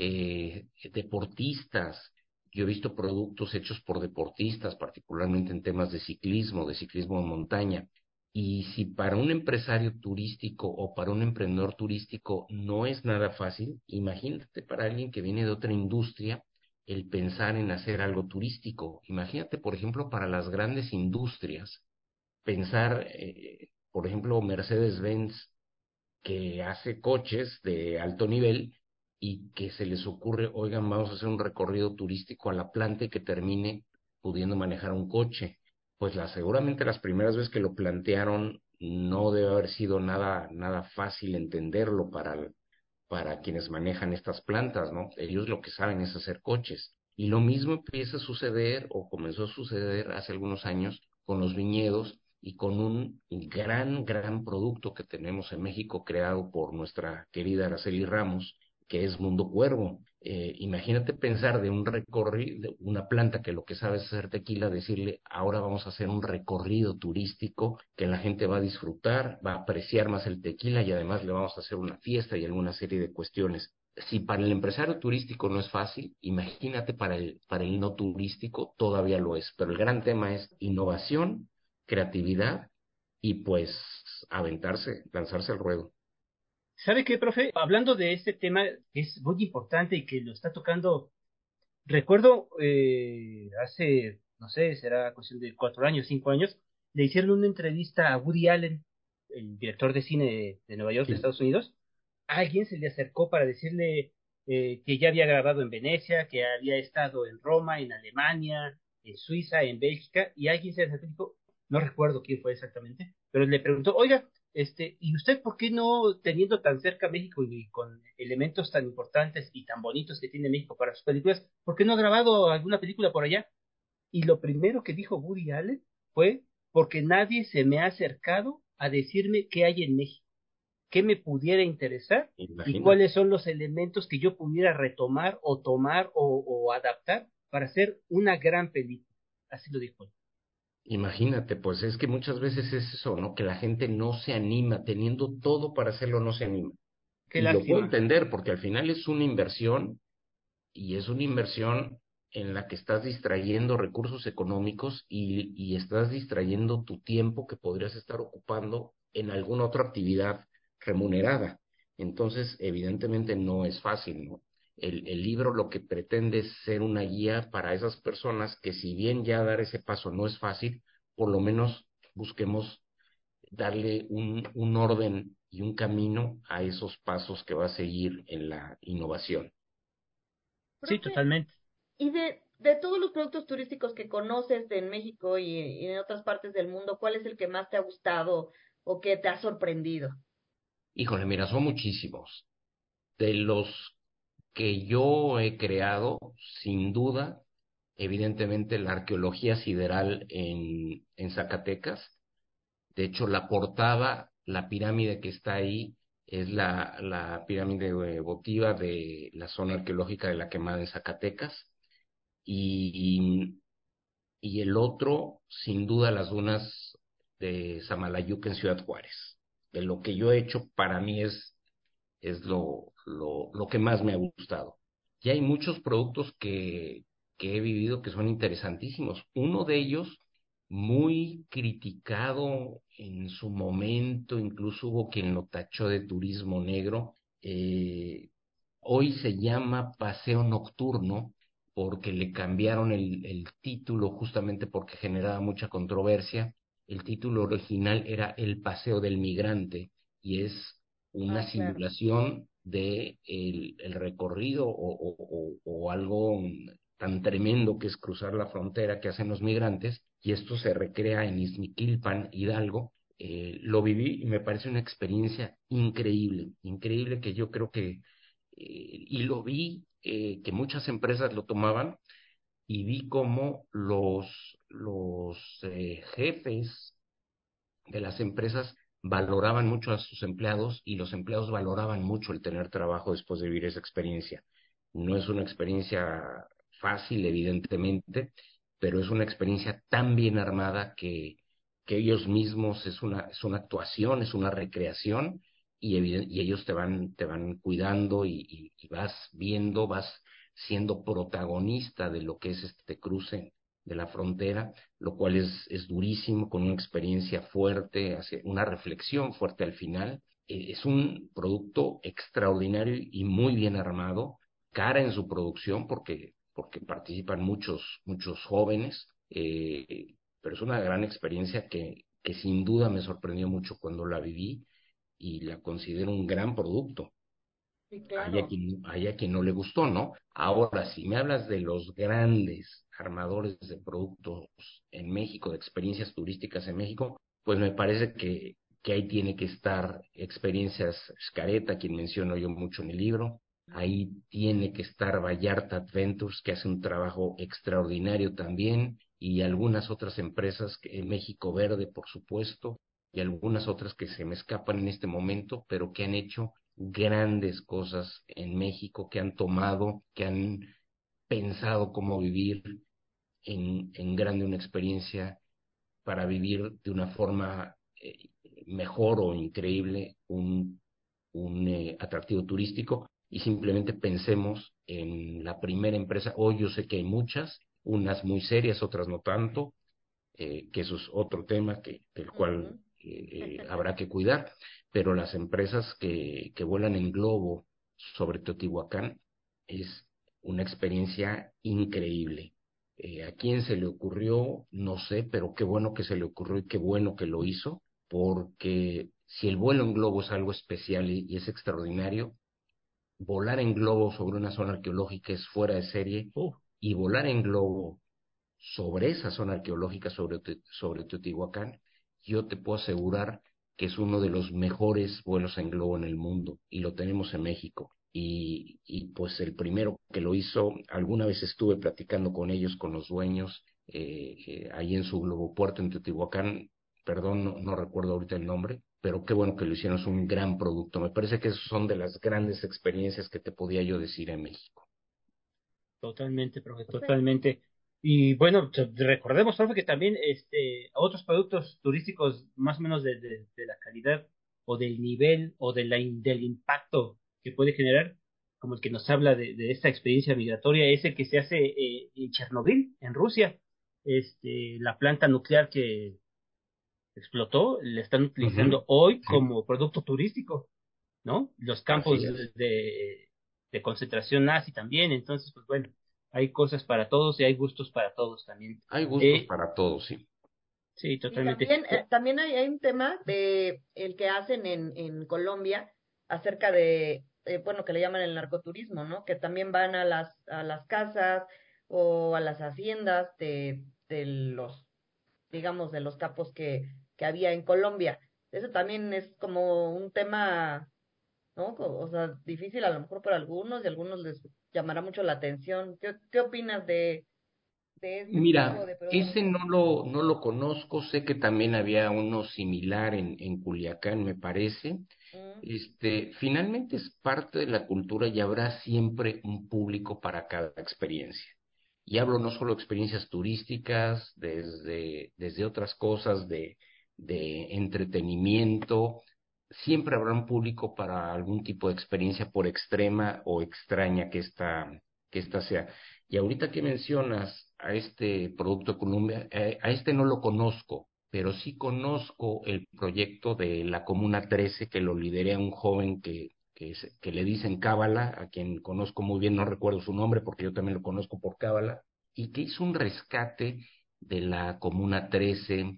deportistas. Yo he visto productos hechos por deportistas, particularmente en temas de ciclismo de montaña. Y si para un empresario turístico o para un emprendedor turístico no es nada fácil, imagínate para alguien que viene de otra industria el pensar en hacer algo turístico. Imagínate, por ejemplo, para las grandes industrias, pensar, por ejemplo, Mercedes-Benz, que hace coches de alto nivel y que se les ocurre, oigan, vamos a hacer un recorrido turístico a la planta y que termine pudiendo manejar un coche. Pues seguramente las primeras veces que lo plantearon no debe haber sido nada fácil entenderlo para quienes manejan estas plantas, ¿no? Ellos lo que saben es hacer coches. Y lo mismo empieza a suceder o comenzó a suceder hace algunos años con los viñedos y con un gran producto que tenemos en México creado por nuestra querida Araceli Ramos, que es Mundo Cuervo. Imagínate pensar de un recorrido, una planta que lo que sabe es hacer tequila, decirle, ahora vamos a hacer un recorrido turístico que la gente va a disfrutar, va a apreciar más el tequila y además le vamos a hacer una fiesta y alguna serie de cuestiones. Si para el empresario turístico no es fácil, imagínate para el no turístico todavía lo es. Pero el gran tema es innovación, creatividad y pues aventarse, lanzarse al ruedo. ¿Sabe qué, profe? Hablando de este tema que es muy importante y que lo está tocando, recuerdo hace, no sé, será cuestión de 4 años, 5 años, le hicieron una entrevista a Woody Allen, el director de cine de Nueva York, de Sí, Estados Unidos. Alguien se le acercó para decirle que ya había grabado en Venecia, que había estado en Roma, en Alemania, en Suiza, en Bélgica, y alguien se le acercó y dijo, no recuerdo quién fue exactamente, pero le preguntó, oiga, ¿y usted por qué no, teniendo tan cerca México y con elementos tan importantes y tan bonitos que tiene México para sus películas, por qué no ha grabado alguna película por allá? Y lo primero que dijo Woody Allen fue, porque nadie se me ha acercado a decirme qué hay en México, qué me pudiera interesar y imagínate. cuáles son los elementos que yo pudiera retomar o tomar o adaptar para hacer una gran película. Así lo dijo él. Imagínate, pues es que muchas veces es eso, ¿no? Que la gente no se anima, teniendo todo para hacerlo, no se anima. Qué Y lo puedo lástima. entender, porque al final es una inversión y es una inversión en la que estás distrayendo recursos económicos y estás distrayendo tu tiempo que podrías estar ocupando en alguna otra actividad remunerada. Entonces, evidentemente no es fácil, ¿no? El libro lo que pretende es ser una guía para esas personas que si bien ya dar ese paso no es fácil, por lo menos busquemos darle un orden y un camino a esos pasos que va a seguir en la innovación. Sí, Profe, totalmente. y de todos los productos turísticos que conoces en México y en otras partes del mundo, ¿cuál es el que más te ha gustado o que te ha sorprendido? Híjole, mira, son muchísimos. De los que yo he creado, sin duda, evidentemente la arqueología sideral en Zacatecas. De hecho, la portada, la pirámide que está ahí, es la pirámide votiva de la zona arqueológica de la Quemada en Zacatecas. Y, y el otro, sin duda, las dunas de Samalayuca en Ciudad Juárez. De lo que yo he hecho, para mí es lo que más me ha gustado. Y hay muchos productos que he vivido que son interesantísimos. Uno de ellos, muy criticado en su momento, incluso hubo quien lo tachó de turismo negro, hoy se llama Paseo Nocturno porque le cambiaron el título justamente porque generaba mucha controversia. El título original era El Paseo del Migrante y es una Ah, claro. simulación de el recorrido o algo tan tremendo que es cruzar la frontera que hacen los migrantes, y esto se recrea en Izmiquilpan, Hidalgo. Lo viví y me parece una experiencia increíble, increíble que yo creo que, y lo vi, que muchas empresas lo tomaban, y vi cómo los jefes de las empresas valoraban mucho a sus empleados y los empleados valoraban mucho el tener trabajo después de vivir esa experiencia. No es una experiencia fácil, evidentemente, pero es una experiencia tan bien armada que ellos mismos es una actuación, es una recreación y ellos te van cuidando y vas viendo, vas siendo protagonista de lo que es este cruce de la frontera, lo cual es durísimo, con una experiencia fuerte, una reflexión fuerte al final. Es un producto extraordinario y muy bien armado, cara en su producción porque participan muchos jóvenes, pero es una gran experiencia que sin duda me sorprendió mucho cuando la viví y la considero un gran producto. Sí, claro. Hay a quien no le gustó, ¿no? Ahora, si me hablas de los grandes armadores de productos en México, de experiencias turísticas en México, pues me parece que ahí tiene que estar Experiencias Xcareta, quien menciono yo mucho en el libro. Ahí tiene que estar Vallarta Adventures, que hace un trabajo extraordinario también, y algunas otras empresas, México Verde, por supuesto, y algunas otras que se me escapan en este momento, pero que han hecho grandes cosas en México, que han tomado, que han pensado cómo vivir en grande una experiencia para vivir de una forma mejor o increíble un atractivo turístico. Y simplemente pensemos en la primera empresa. Hoy yo sé que hay muchas, unas muy serias, otras no tanto, que eso es otro tema del cual Ujú. habrá que cuidar, pero las empresas que vuelan en globo sobre Teotihuacán es una experiencia increíble. ¿A quién se le ocurrió? No sé, pero qué bueno que se le ocurrió y qué bueno que lo hizo, porque si el vuelo en globo es algo especial y es extraordinario, volar en globo sobre una zona arqueológica es fuera de serie, y volar en globo sobre esa zona arqueológica, sobre Teotihuacán, yo te puedo asegurar que es uno de los mejores vuelos en globo en el mundo y lo tenemos en México. Y pues el primero que lo hizo, alguna vez estuve platicando con ellos, con los dueños, ahí en su globopuerto en Teotihuacán, perdón, no recuerdo ahorita el nombre, pero qué bueno que lo hicieron, es un gran producto. Me parece que esas son de las grandes experiencias que te podía yo decir en México. Totalmente, profe, Profe, totalmente. Y bueno, recordemos, profe, que también otros productos turísticos más o menos de la calidad o del nivel o del impacto que puede generar, como el que nos habla de esta experiencia migratoria, es el que se hace en Chernobyl, en Rusia. La planta nuclear que explotó, la están Ujú. utilizando hoy Sí, como producto turístico, ¿no? Los campos así es. de concentración nazi también, entonces, pues bueno, hay cosas para todos y hay gustos para todos también. Hay gustos Eh, para todos, sí. Sí, Y totalmente. también hay un tema de el que hacen en Colombia acerca de, bueno, que le llaman el narcoturismo, ¿no? Que también van a las casas o a las haciendas de los, digamos, de los capos que había en Colombia. Eso también es como un tema, ¿no? O sea, difícil a lo mejor para algunos y a algunos les llamará mucho la atención. ¿Qué opinas de ese tipo Mira, de ese productos? no lo conozco, sé que también había uno similar en Culiacán, me parece. Mm, Finalmente es parte de la cultura y habrá siempre un público para cada experiencia. Y hablo no solo de experiencias turísticas, desde otras cosas de entretenimiento, siempre habrá un público para algún tipo de experiencia por extrema o extraña que esta sea. Y ahorita que mencionas a este producto Colombia, a este no lo conozco, pero sí conozco el proyecto de la Comuna 13 que lo lidera un joven que le dicen Cábala, a quien conozco muy bien, no recuerdo su nombre porque yo también lo conozco por Cábala, y que hizo un rescate de la Comuna 13.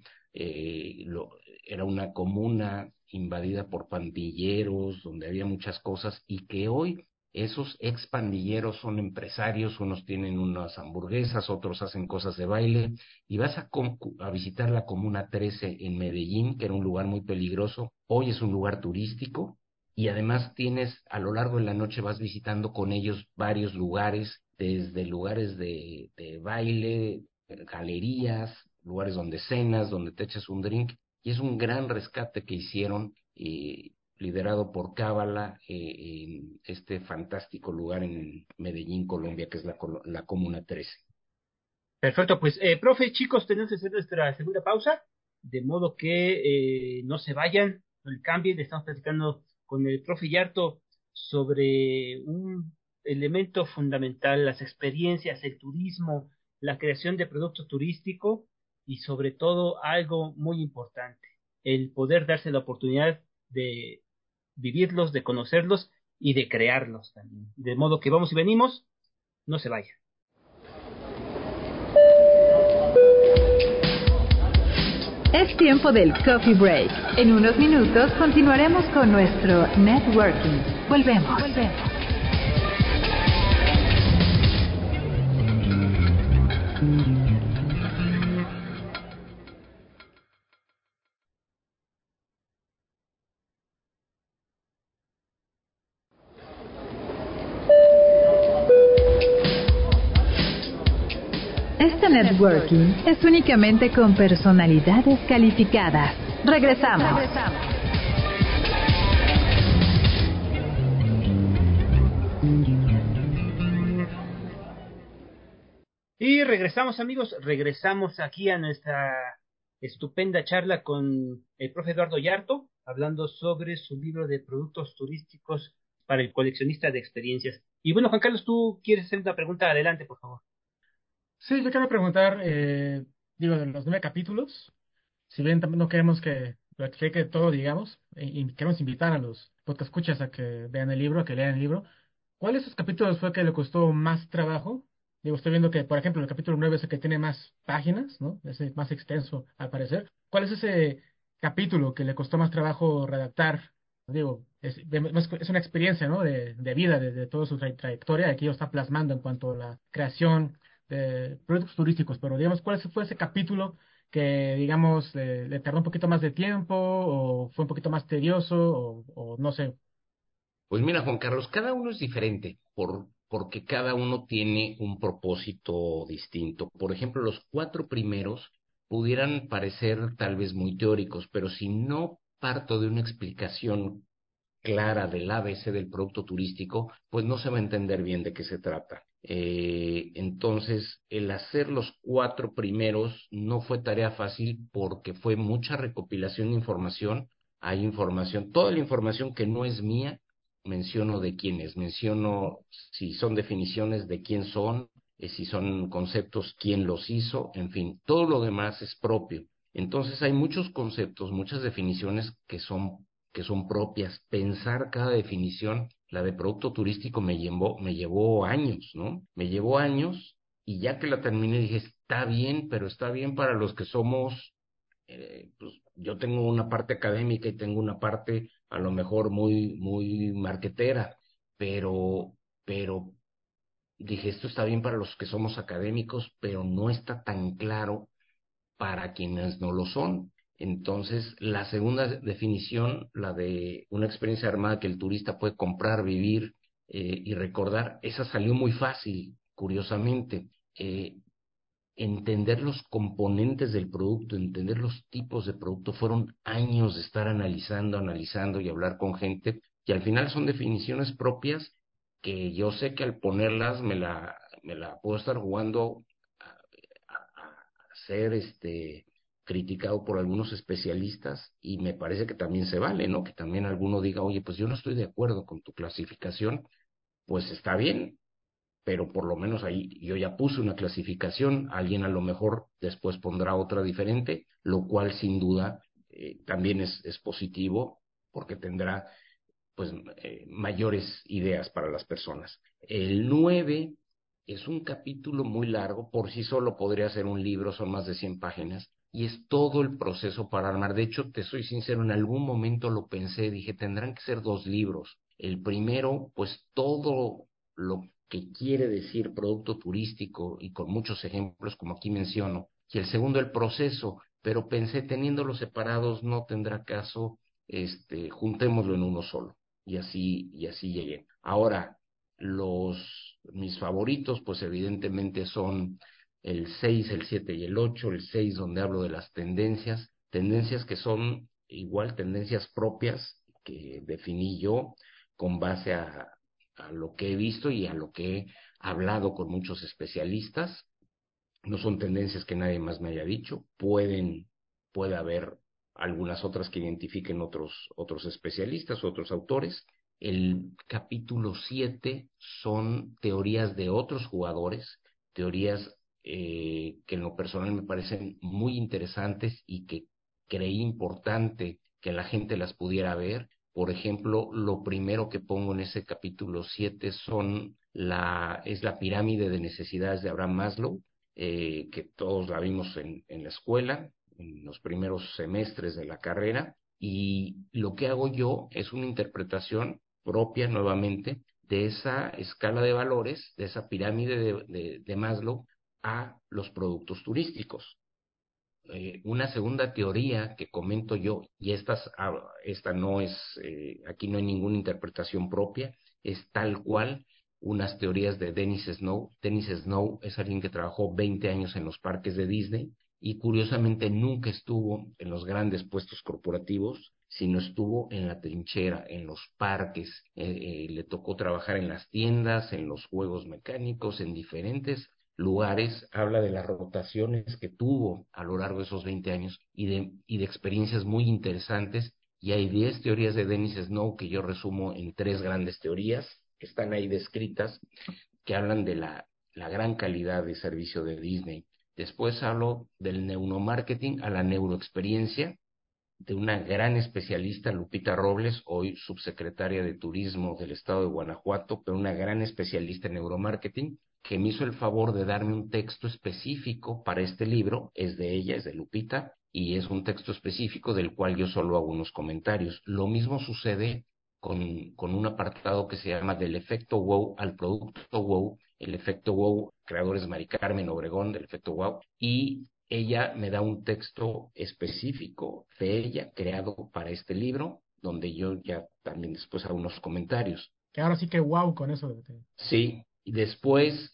Era una comuna invadida por pandilleros, donde había muchas cosas, y que hoy esos ex pandilleros son empresarios, unos tienen unas hamburguesas, otros hacen cosas de baile, y vas a visitar la Comuna 13 en Medellín, que era un lugar muy peligroso, hoy es un lugar turístico, y además tienes, a lo largo de la noche vas visitando con ellos varios lugares, desde lugares de baile, galerías, lugares donde cenas, donde te echas un drink, y es un gran rescate que hicieron, liderado por Cábala, en este fantástico lugar en Medellín, Colombia, que es la Comuna 13. Perfecto, pues, profe, chicos, tenemos que hacer nuestra segunda pausa, de modo que no se vayan, no le cambien. Estamos platicando con el profe Yarto sobre un elemento fundamental, las experiencias, el turismo, la creación de producto turístico y sobre todo algo muy importante, el poder darse la oportunidad de vivirlos, de conocerlos y de crearlos también. De modo que vamos y venimos, no se vayan. Es tiempo del coffee break. En unos minutos continuaremos con nuestro networking. Volvemos. Este networking es únicamente con personalidades calificadas. Regresamos. Y regresamos, amigos, regresamos aquí a nuestra estupenda charla con el profe Eduardo Yarto, hablando sobre su libro de productos turísticos para el coleccionista de experiencias. Y bueno, Juan Carlos, tú quieres hacer una pregunta, adelante, por favor. Sí, yo quiero preguntar, digo, de los 9 capítulos, si bien también no queremos que lo explique todo, digamos, y queremos invitar a los podcast escuchas a que vean el libro, a que lean el libro, ¿cuál de esos capítulos fue que le costó más trabajo? Digo, estoy viendo que, por ejemplo, el capítulo 9 es el que tiene más páginas, ¿no? Es el más extenso, al parecer. ¿Cuál es ese capítulo que le costó más trabajo redactar? Digo, es una experiencia, ¿no? De vida, de toda su trayectoria, aquí lo está plasmando en cuanto a la creación de productos turísticos, pero digamos, ¿cuál fue ese capítulo que, digamos, le tardó un poquito más de tiempo o fue un poquito más tedioso o no sé? Pues mira, Juan Carlos, cada uno es diferente porque cada uno tiene un propósito distinto. Por ejemplo, los cuatro primeros pudieran parecer tal vez muy teóricos, pero si no parto de una explicación clara del ABC del producto turístico, pues no se va a entender bien de qué se trata. Entonces, el hacer los cuatro primeros no fue tarea fácil porque fue mucha recopilación de información. Hay información, toda la información que no es mía, menciono de quién es, menciono si son definiciones de quién son, si son conceptos, quién los hizo, en fin, todo lo demás es propio. Entonces hay muchos conceptos, muchas definiciones que son propias. Pensar cada definición, la de producto turístico me llevó años, ¿no? Me llevó años y ya que la terminé dije, está bien, pero está bien para los que somos pues yo tengo una parte académica y tengo una parte a lo mejor muy marquetera, pero dije, esto está bien para los que somos académicos, pero no está tan claro para quienes no lo son. Entonces, la segunda definición, la de una experiencia armada que el turista puede comprar, vivir y recordar, esa salió muy fácil, curiosamente. Entender los componentes del producto, entender los tipos de producto, fueron años de estar analizando y hablar con gente, y al final son definiciones propias que yo sé que al ponerlas me la puedo estar jugando a ser criticado por algunos especialistas, y me parece que también se vale, ¿no? Que también alguno diga, oye, pues yo no estoy de acuerdo con tu clasificación, pues está bien, pero por lo menos ahí yo ya puse una clasificación, alguien a lo mejor después pondrá otra diferente, lo cual sin duda también es positivo, porque tendrá pues mayores ideas para las personas. El 9 es un capítulo muy largo, por sí solo podría ser un libro, son más de 100 páginas, y es todo el proceso para armar. De hecho, te soy sincero, en algún momento lo pensé, dije, tendrán que ser 2 libros. El primero, pues todo lo que quiere decir producto turístico y con muchos ejemplos, como aquí menciono, y el segundo, el proceso, pero pensé, teniéndolos separados, no tendrá caso, juntémoslo en uno solo, y así llegué. Ahora, mis favoritos, pues evidentemente son el 6, el 7 y el 8. El 6 donde hablo de las tendencias que son igual tendencias propias que definí yo con base a lo que he visto y a lo que he hablado con muchos especialistas. No son tendencias que nadie más me haya dicho, puede haber algunas otras que identifiquen otros especialistas, otros autores. El capítulo 7 son teorías de otros jugadores, teorías que en lo personal me parecen muy interesantes y que creí importante que la gente las pudiera ver. Por ejemplo, lo primero que pongo en ese capítulo 7 es la pirámide de necesidades de Abraham Maslow, que todos la vimos en la escuela, en los primeros semestres de la carrera, y lo que hago yo es una interpretación propia nuevamente de esa escala de valores, de esa pirámide de Maslow a los productos turísticos. Una segunda teoría que comento yo, y esta no es, aquí no hay ninguna interpretación propia, es tal cual unas teorías de Dennis Snow. Dennis Snow es alguien que trabajó 20 años en los parques de Disney y curiosamente nunca estuvo en los grandes puestos corporativos, sino estuvo en la trinchera, en los parques. Le tocó trabajar en las tiendas, en los juegos mecánicos, en diferentes lugares. Habla de las rotaciones que tuvo a lo largo de esos 20 años y de experiencias muy interesantes. Y hay 10 teorías de Dennis Snow que yo resumo en 3 grandes teorías que están ahí descritas, que hablan de la gran calidad de servicio de Disney. Después hablo del neuromarketing a la neuroexperiencia, de una gran especialista, Lupita Robles, hoy subsecretaria de Turismo del estado de Guanajuato, pero una gran especialista en neuromarketing, que me hizo el favor de darme un texto específico para este libro. Es de ella, es de Lupita, y es un texto específico del cual yo solo hago unos comentarios. Lo mismo sucede con un apartado que se llama del efecto wow al producto wow. El efecto wow, creador es Mari Carmen Obregón del efecto wow, y ella me da un texto específico de ella creado para este libro, donde yo ya también después hago unos comentarios. Que ahora sí que wow con eso. Sí, y después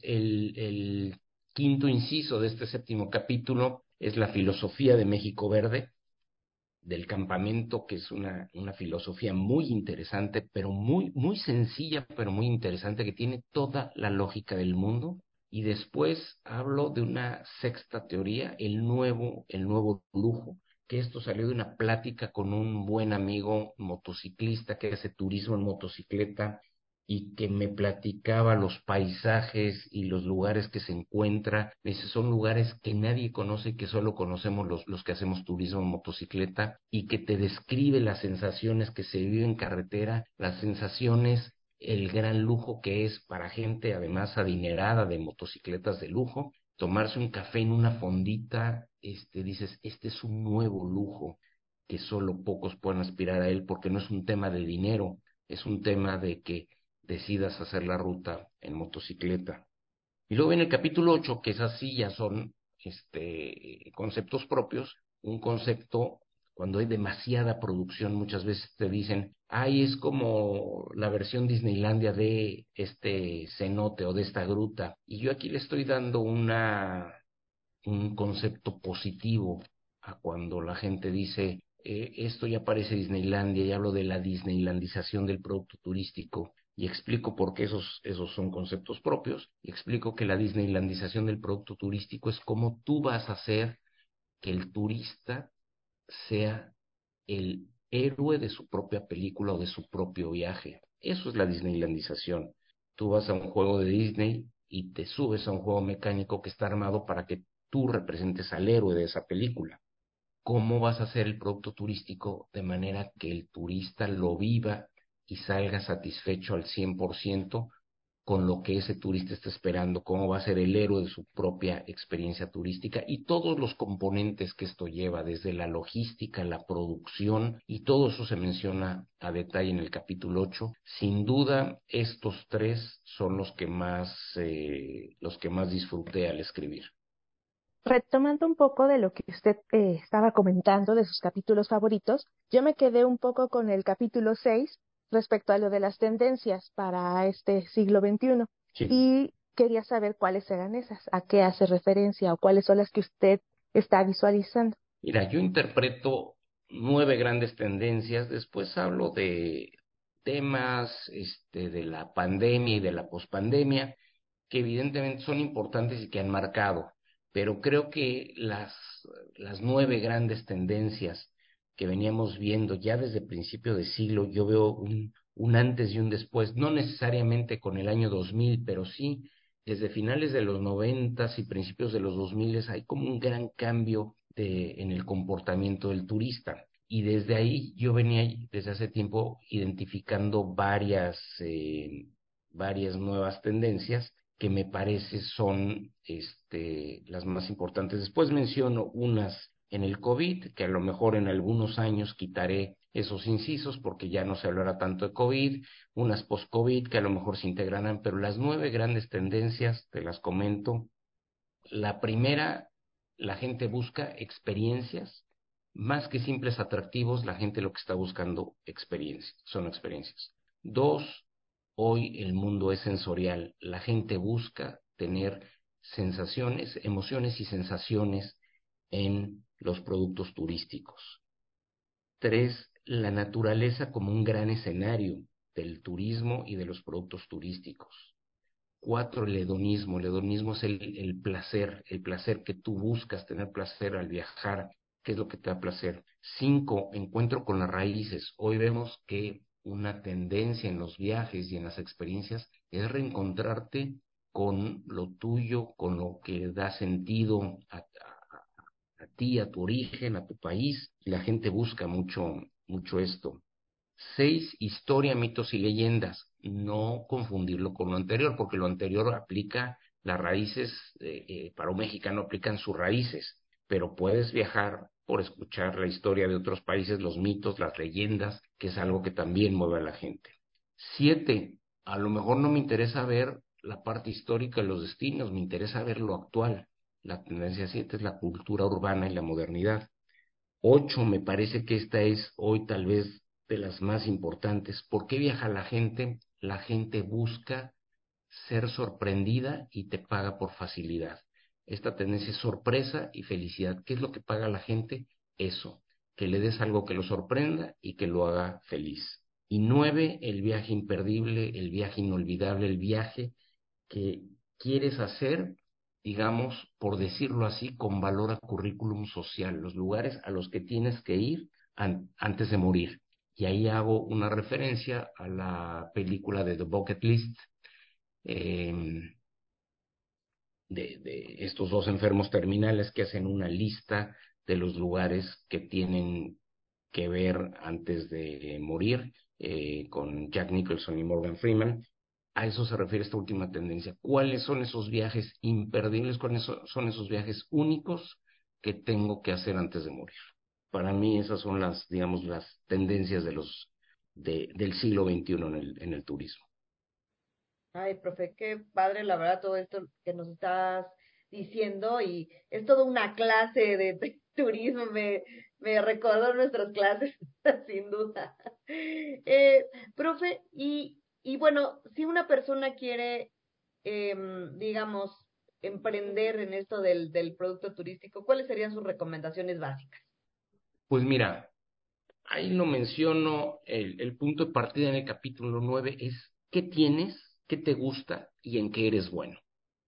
el quinto inciso de este séptimo capítulo es la filosofía de México Verde, del campamento, que es una filosofía muy interesante, pero muy sencilla, pero muy interesante, que tiene toda la lógica del mundo. Y después hablo de una sexta teoría, el nuevo lujo, que esto salió de una plática con un buen amigo motociclista que hace turismo en motocicleta y que me platicaba los paisajes y los lugares que se encuentra. Me dice, son lugares que nadie conoce, que solo conocemos los que hacemos turismo en motocicleta, y que te describe las sensaciones que se vive en carretera, las sensaciones, el gran lujo que es para gente además adinerada de motocicletas de lujo, tomarse un café en una fondita dices, este es un nuevo lujo que solo pocos pueden aspirar a él, porque no es un tema de dinero, es un tema de que decidas hacer la ruta en motocicleta. Y luego en el capítulo 8, que esas sí ya son conceptos propios, un concepto, cuando hay demasiada producción, muchas veces te dicen, ay, es como la versión Disneylandia de este cenote o de esta gruta. Y yo aquí le estoy dando un concepto positivo a cuando la gente dice, esto ya parece Disneylandia, y hablo de la Disneylandización del producto turístico, y explico por qué esos son conceptos propios, y explico que la Disneylandización del producto turístico es cómo tú vas a hacer que el turista sea el héroe de su propia película o de su propio viaje. Eso es la Disneylandización. Tú vas a un juego de Disney y te subes a un juego mecánico que está armado para que tú representes al héroe de esa película. ¿Cómo vas a hacer el producto turístico de manera que el turista lo viva y salga satisfecho al 100% con lo que ese turista está esperando? ¿Cómo va a ser el héroe de su propia experiencia turística? Y todos los componentes que esto lleva, desde la logística, la producción, y todo eso se menciona a detalle en el capítulo 8. Sin duda, estos tres son los que más disfruté al escribir. Retomando un poco de lo que usted estaba comentando de sus capítulos favoritos, yo me quedé un poco con el capítulo 6 respecto a lo de las tendencias para este siglo XXI Sí. y quería saber cuáles eran esas, a qué hace referencia o cuáles son las que usted está visualizando. Mira, yo interpreto 9 grandes tendencias, después hablo de temas de la pandemia y de la pospandemia, que evidentemente son importantes y que han marcado, pero creo que las 9 grandes tendencias que veníamos viendo ya desde principio de siglo, yo veo un antes y un después, no necesariamente con el año 2000, pero sí desde finales de los 90 y principios de los 2000 hay como un gran cambio en el comportamiento del turista. Y desde ahí yo venía desde hace tiempo identificando varias nuevas tendencias que me parece son las más importantes. Después menciono unas en el COVID, que a lo mejor en algunos años quitaré esos incisos porque ya no se hablará tanto de COVID, unas post-COVID que a lo mejor se integrarán, pero las 9 grandes tendencias te las comento. La primera, la gente busca experiencias, más que simples atractivos, la gente lo que está buscando son experiencias. 2, hoy el mundo es sensorial, la gente busca tener sensaciones, emociones y sensaciones en los productos turísticos. 3, la naturaleza como un gran escenario del turismo y de los productos turísticos. 4, el hedonismo. El hedonismo es el placer que tú buscas, tener placer al viajar. ¿Qué es lo que te da placer? 5, encuentro con las raíces. Hoy vemos que una tendencia en los viajes y en las experiencias es reencontrarte con lo tuyo, con lo que da sentido a ti, a tu origen, a tu país. Y la gente busca mucho esto. 6, historia, mitos y leyendas. No confundirlo con lo anterior, porque lo anterior aplica las raíces, para un mexicano aplican sus raíces, pero puedes viajar por escuchar la historia de otros países, los mitos, las leyendas, que es algo que también mueve a la gente. 7, a lo mejor no me interesa ver la parte histórica de los destinos, me interesa ver lo actual. La tendencia 7 es la cultura urbana y la modernidad. 8, me parece que esta es hoy tal vez de las más importantes. ¿Por qué viaja la gente? La gente busca ser sorprendida y te paga por facilidad. Esta tendencia es sorpresa y felicidad. ¿Qué es lo que paga la gente? Eso, que le des algo que lo sorprenda y que lo haga feliz. Y 9, el viaje imperdible, el viaje inolvidable, el viaje que quieres hacer, digamos, por decirlo así, con valor a currículum social, los lugares a los que tienes que ir antes de morir. Y ahí hago una referencia a la película de The Bucket List, eh, de estos dos enfermos terminales que hacen una lista de los lugares que tienen que ver antes de morir, con Jack Nicholson y Morgan Freeman. A eso se refiere esta última tendencia. ¿Cuáles son esos viajes imperdibles? ¿Cuáles son esos viajes únicos que tengo que hacer antes de morir. Para mí esas son las, digamos, las tendencias del siglo XXI en el turismo. Ay, profe, qué padre, la verdad, todo esto que nos estás diciendo y es toda una clase de turismo, me recordó nuestras clases, sin duda. Profe, y bueno, si una persona quiere, digamos, emprender en esto del producto turístico, ¿cuáles serían sus recomendaciones básicas? Pues mira, ahí lo menciono, el punto de partida en el capítulo 9 es qué tienes, qué te gusta y en qué eres bueno.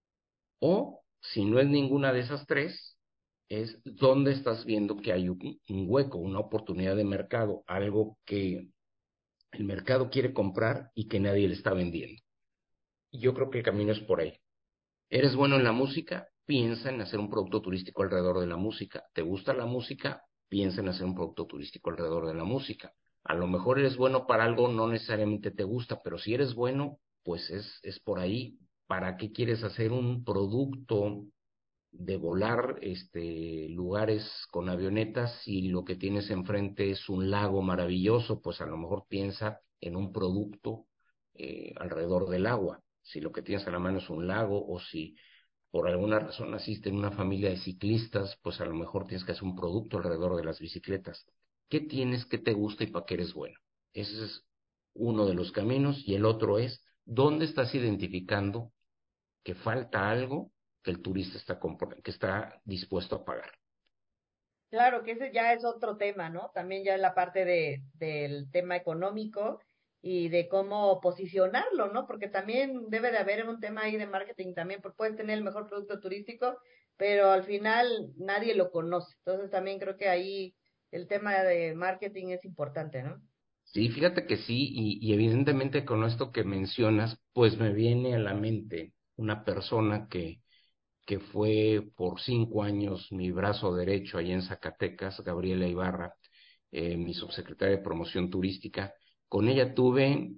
O, si no es ninguna de esas tres, es dónde estás viendo que hay un hueco, una oportunidad de mercado, algo que el mercado quiere comprar y que nadie le está vendiendo. Y yo creo que el camino es por ahí. ¿Eres bueno en la música? Piensa en hacer un producto turístico alrededor de la música. ¿Te gusta la música? Piensa en hacer un producto turístico alrededor de la música. A lo mejor eres bueno para algo, no necesariamente te gusta, pero si eres bueno, pues es por ahí. ¿Para qué quieres hacer un producto de volar lugares con avionetas si lo que tienes enfrente es un lago maravilloso? Pues a lo mejor piensa en un producto alrededor del agua. Si lo que tienes a la mano es un lago, o si por alguna razón naciste en una familia de ciclistas, pues a lo mejor tienes que hacer un producto alrededor de las bicicletas. ¿Qué tienes, qué te gusta y para qué eres bueno? Ese es uno de los caminos, y el otro es dónde estás identificando que falta algo que el turista que está dispuesto a pagar. Claro que ese ya es otro tema, ¿no? También ya es la parte del tema económico y de cómo posicionarlo, ¿no? Porque también debe de haber un tema ahí de marketing también, porque puedes tener el mejor producto turístico, pero al final nadie lo conoce. Entonces también creo que ahí el tema de marketing es importante, ¿no? Sí, fíjate que sí, y evidentemente con esto que mencionas, pues me viene a la mente una persona que fue por 5 años mi brazo derecho allá en Zacatecas, Gabriela Ibarra, mi subsecretaria de Promoción Turística. Con ella tuve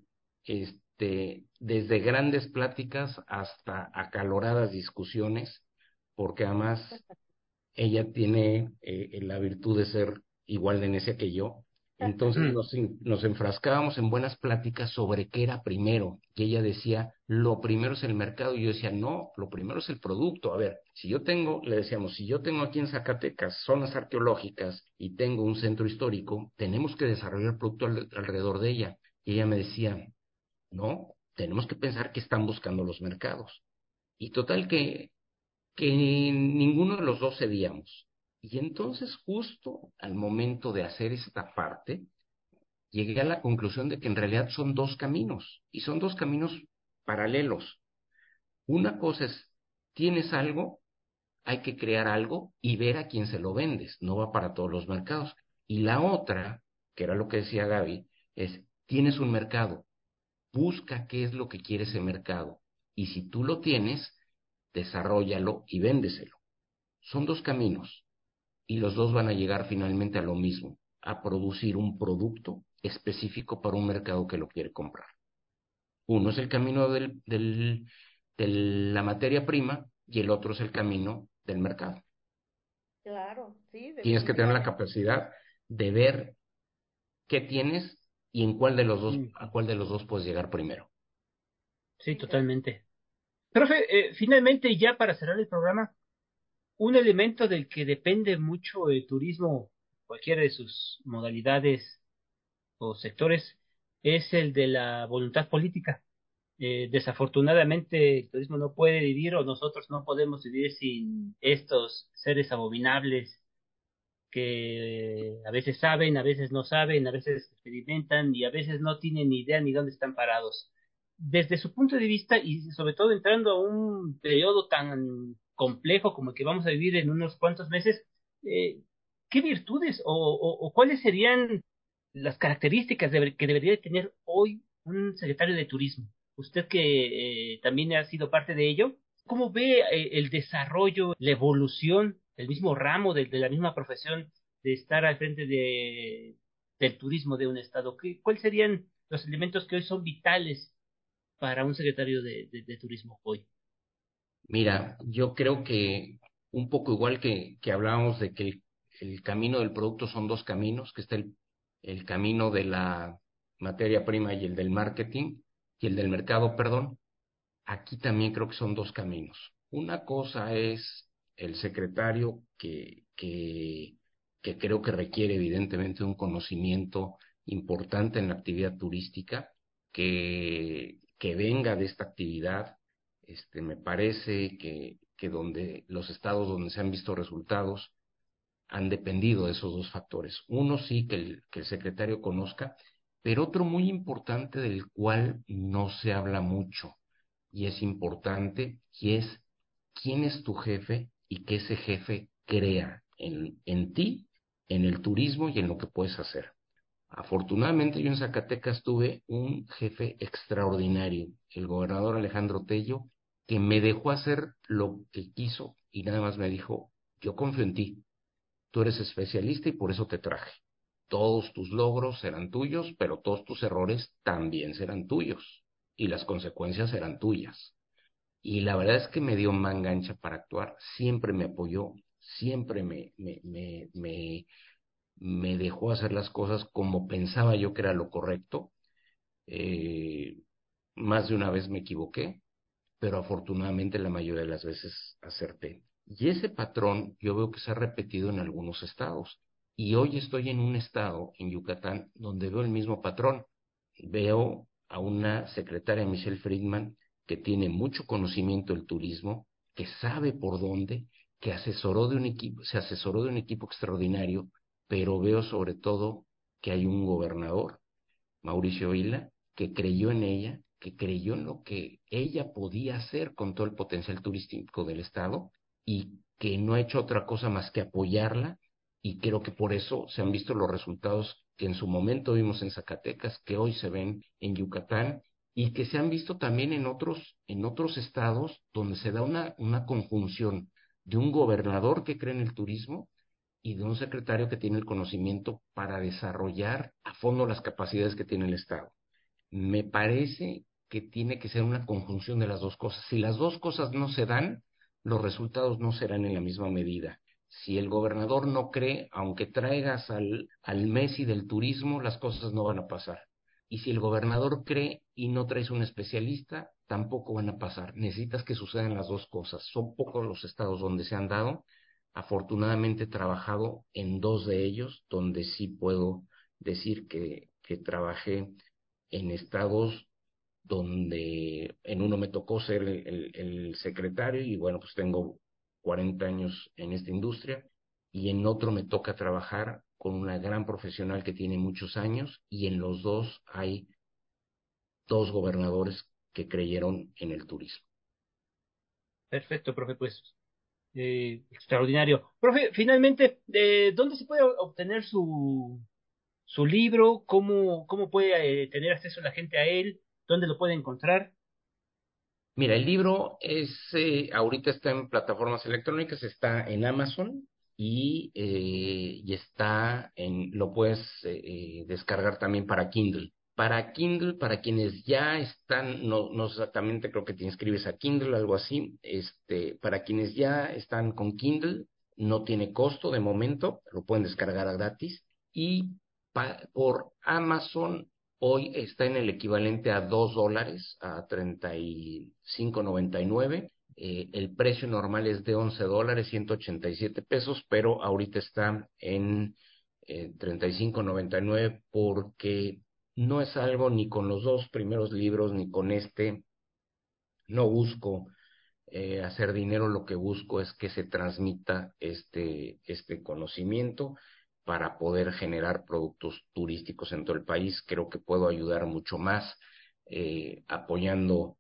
desde grandes pláticas hasta acaloradas discusiones, porque además ella tiene la virtud de ser igual de necia que yo. Entonces nos enfrascábamos en buenas pláticas sobre qué era primero. Y ella decía, lo primero es el mercado. Y yo decía, no, lo primero es el producto. A ver, le decíamos, si yo tengo aquí en Zacatecas zonas arqueológicas y tengo un centro histórico, tenemos que desarrollar el producto alrededor de ella. Y ella me decía, no, tenemos que pensar qué están buscando los mercados. Y total que ninguno de los dos cedíamos. Y entonces, justo al momento de hacer esta parte, llegué a la conclusión de que en realidad son dos caminos, y son dos caminos paralelos. Una cosa es, tienes algo, hay que crear algo y ver a quién se lo vendes, no va para todos los mercados. Y la otra, que era lo que decía Gaby, es, tienes un mercado, busca qué es lo que quiere ese mercado, y si tú lo tienes, desarróllalo y véndeselo. Son dos caminos, y los dos van a llegar finalmente a lo mismo, a producir un producto específico para un mercado que lo quiere comprar. Uno es el camino de la materia prima, y el otro es el camino del mercado. Claro, sí, Tienes que tener la definitivamente. capacidad de ver qué tienes y en cuál de los dos, Mm, a cuál de los dos puedes llegar primero. sí, totalmente. Profe, finalmente, ya para cerrar el programa, un elemento del que depende mucho el turismo, cualquiera de sus modalidades o sectores, es el de la voluntad política. Desafortunadamente, el turismo no puede vivir, o nosotros no podemos vivir sin estos seres abominables que a veces saben, a veces no saben, a veces experimentan y a veces no tienen ni idea ni dónde están parados. Desde su punto de vista, y sobre todo entrando a un periodo tan complejo como el que vamos a vivir en unos cuantos meses, eh, ¿qué virtudes o cuáles serían las características que debería tener hoy un secretario de turismo? Usted que también ha sido parte de ello, ¿cómo ve el desarrollo, la evolución del mismo ramo, de la misma profesión de estar al frente del turismo de un estado? ¿Cuáles serían los elementos que hoy son vitales para un secretario de turismo hoy? Mira, yo creo que un poco igual que hablábamos de que el camino del producto son dos caminos, que está el camino de la materia prima y el del marketing, y el del mercado, perdón. Aquí también creo que son dos caminos. Una cosa es el secretario que creo que requiere evidentemente un conocimiento importante en la actividad turística, que venga de esta actividad. Me parece que donde los estados donde se han visto resultados han dependido de esos dos factores. Uno sí que el secretario conozca, pero otro muy importante del cual no se habla mucho y es importante, y es quién es tu jefe y que ese jefe crea en ti, en el turismo y en lo que puedes hacer. Afortunadamente yo en Zacatecas tuve un jefe extraordinario, el gobernador Alejandro Tello, que me dejó hacer lo que quiso y nada más me dijo, yo confío en ti, tú eres especialista y por eso te traje. Todos tus logros serán tuyos, pero todos tus errores también serán tuyos y las consecuencias serán tuyas. Y la verdad es que me dio manga ancha para actuar, siempre me apoyó, siempre me dejó hacer las cosas como pensaba yo que era lo correcto. Eh, Más de una vez me equivoqué, pero afortunadamente la mayoría de las veces acerté. Y ese patrón yo veo que se ha repetido en algunos estados. Y hoy estoy en un estado, en Yucatán, donde veo el mismo patrón. Veo a una secretaria, Michelle Friedman, que tiene mucho conocimiento del turismo, que sabe por dónde, que asesoró de un equipo, se asesoró de un equipo extraordinario, pero veo sobre todo que hay un gobernador, Mauricio Vila, que creyó en ella, que creyó en lo que ella podía hacer con todo el potencial turístico del estado y que no ha hecho otra cosa más que apoyarla, y creo que por eso se han visto los resultados que en su momento vimos en Zacatecas, que hoy se ven en Yucatán y que se han visto también en otros estados donde se da una conjunción de un gobernador que cree en el turismo y de un secretario que tiene el conocimiento para desarrollar a fondo las capacidades que tiene el Estado. Me parece que tiene que ser una conjunción de las dos cosas. Si las dos cosas no se dan, los resultados no serán en la misma medida. Si el gobernador no cree, aunque traigas al Messi del turismo, las cosas no van a pasar. Y si el gobernador cree y no traes un especialista, tampoco van a pasar. Necesitas que sucedan las dos cosas. Son pocos los estados donde se han dado. Afortunadamente he trabajado en dos de ellos, donde sí puedo decir que trabajé en estados donde en uno me tocó ser el secretario y bueno, pues tengo 40 años en esta industria, y en otro me toca trabajar con una gran profesional que tiene muchos años, y en los dos hay dos gobernadores que creyeron en el turismo. Perfecto, profe, pues extraordinario. Profe, finalmente, ¿dónde se puede obtener su libro? ¿Cómo puede tener acceso la gente a él? ¿Dónde lo puede encontrar? Mira, el libro ahorita está en plataformas electrónicas, está en Amazon y lo puedes descargar también para Kindle. Para Kindle, para quienes ya están, no exactamente creo que te inscribes a Kindle, algo así, para quienes ya están con Kindle, no tiene costo de momento, lo pueden descargar gratis. Y por Amazon hoy está en el equivalente a $2, a 35.99. El precio normal es de $11, 187 pesos, pero ahorita está en 35.99 porque no es algo ni con los dos primeros libros ni con no busco hacer dinero, lo que busco es que se transmita este conocimiento para poder generar productos turísticos en todo el país. Creo que puedo ayudar mucho más apoyando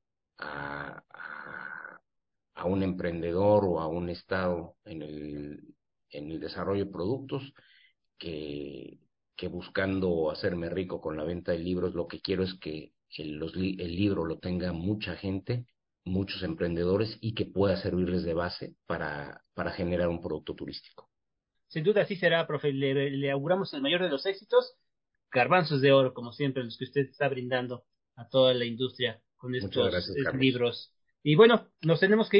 a un emprendedor o a un estado en el desarrollo de productos que, que buscando hacerme rico con la venta de libros. Lo que quiero es que el libro lo tenga mucha gente, muchos emprendedores, y que pueda servirles de base para generar un producto turístico. Sin duda así será, profe. Le auguramos el mayor de los éxitos, garbanzos de oro, como siempre, los que usted está brindando a toda la industria con Muchas estos gracias, Carlos. libros. Y bueno, nos tenemos que ir.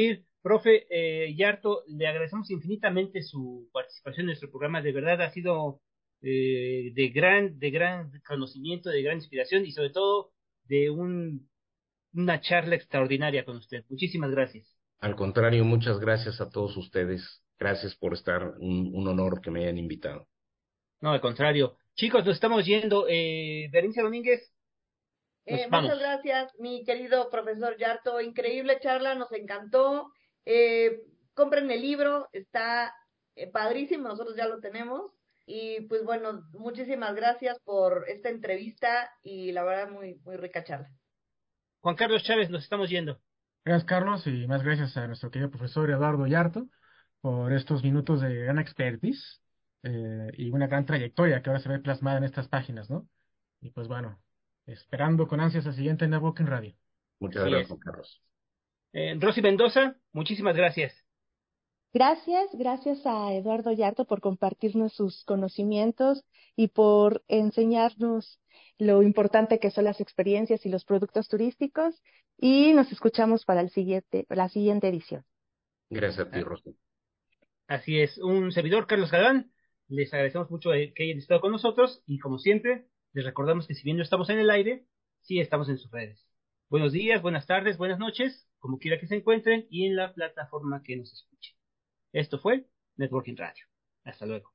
Profe Yarto, le agradecemos infinitamente su participación en nuestro programa. De verdad ha sido de gran conocimiento, de gran inspiración y sobre todo de una charla extraordinaria con usted. Muchísimas gracias. Al contrario, muchas gracias a todos ustedes. Gracias por estar, un honor que me hayan invitado. No, al contrario. Chicos, nos estamos yendo. Berenice Domínguez, nos vamos. Muchas gracias, mi querido profesor Yarto. Increíble charla, nos encantó. Compren el libro, está padrísimo, nosotros ya lo tenemos. Y pues bueno, muchísimas gracias por esta entrevista y la verdad muy, muy rica charla. Juan Carlos Chávez, nos estamos yendo. Gracias, Carlos, y más gracias a nuestro querido profesor Eduardo Yarto por estos minutos de gran expertise y una gran trayectoria que ahora se ve plasmada en estas páginas, ¿no? Y pues bueno, esperando con ansias el siguiente Networking Radio. Muchas Así gracias, es. Juan Carlos. Rosy Mendoza, muchísimas gracias. Gracias a Eduardo Yarto por compartirnos sus conocimientos y por enseñarnos lo importante que son las experiencias y los productos turísticos. Y nos escuchamos para la siguiente edición. Gracias a ti, Rosy. Así es, un servidor, Carlos Galán. Les agradecemos mucho que hayan estado con nosotros y como siempre, les recordamos que si bien no estamos en el aire, sí estamos en sus redes. Buenos días, buenas tardes, buenas noches, como quiera que se encuentren y en la plataforma que nos escuchen. Esto fue Networking Radio. Hasta luego.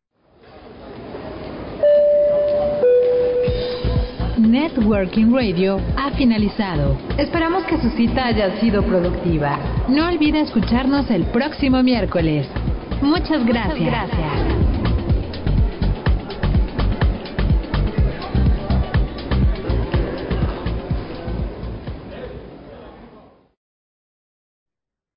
Networking Radio ha finalizado. Esperamos que su cita haya sido productiva. No olvide escucharnos el próximo miércoles. Muchas gracias.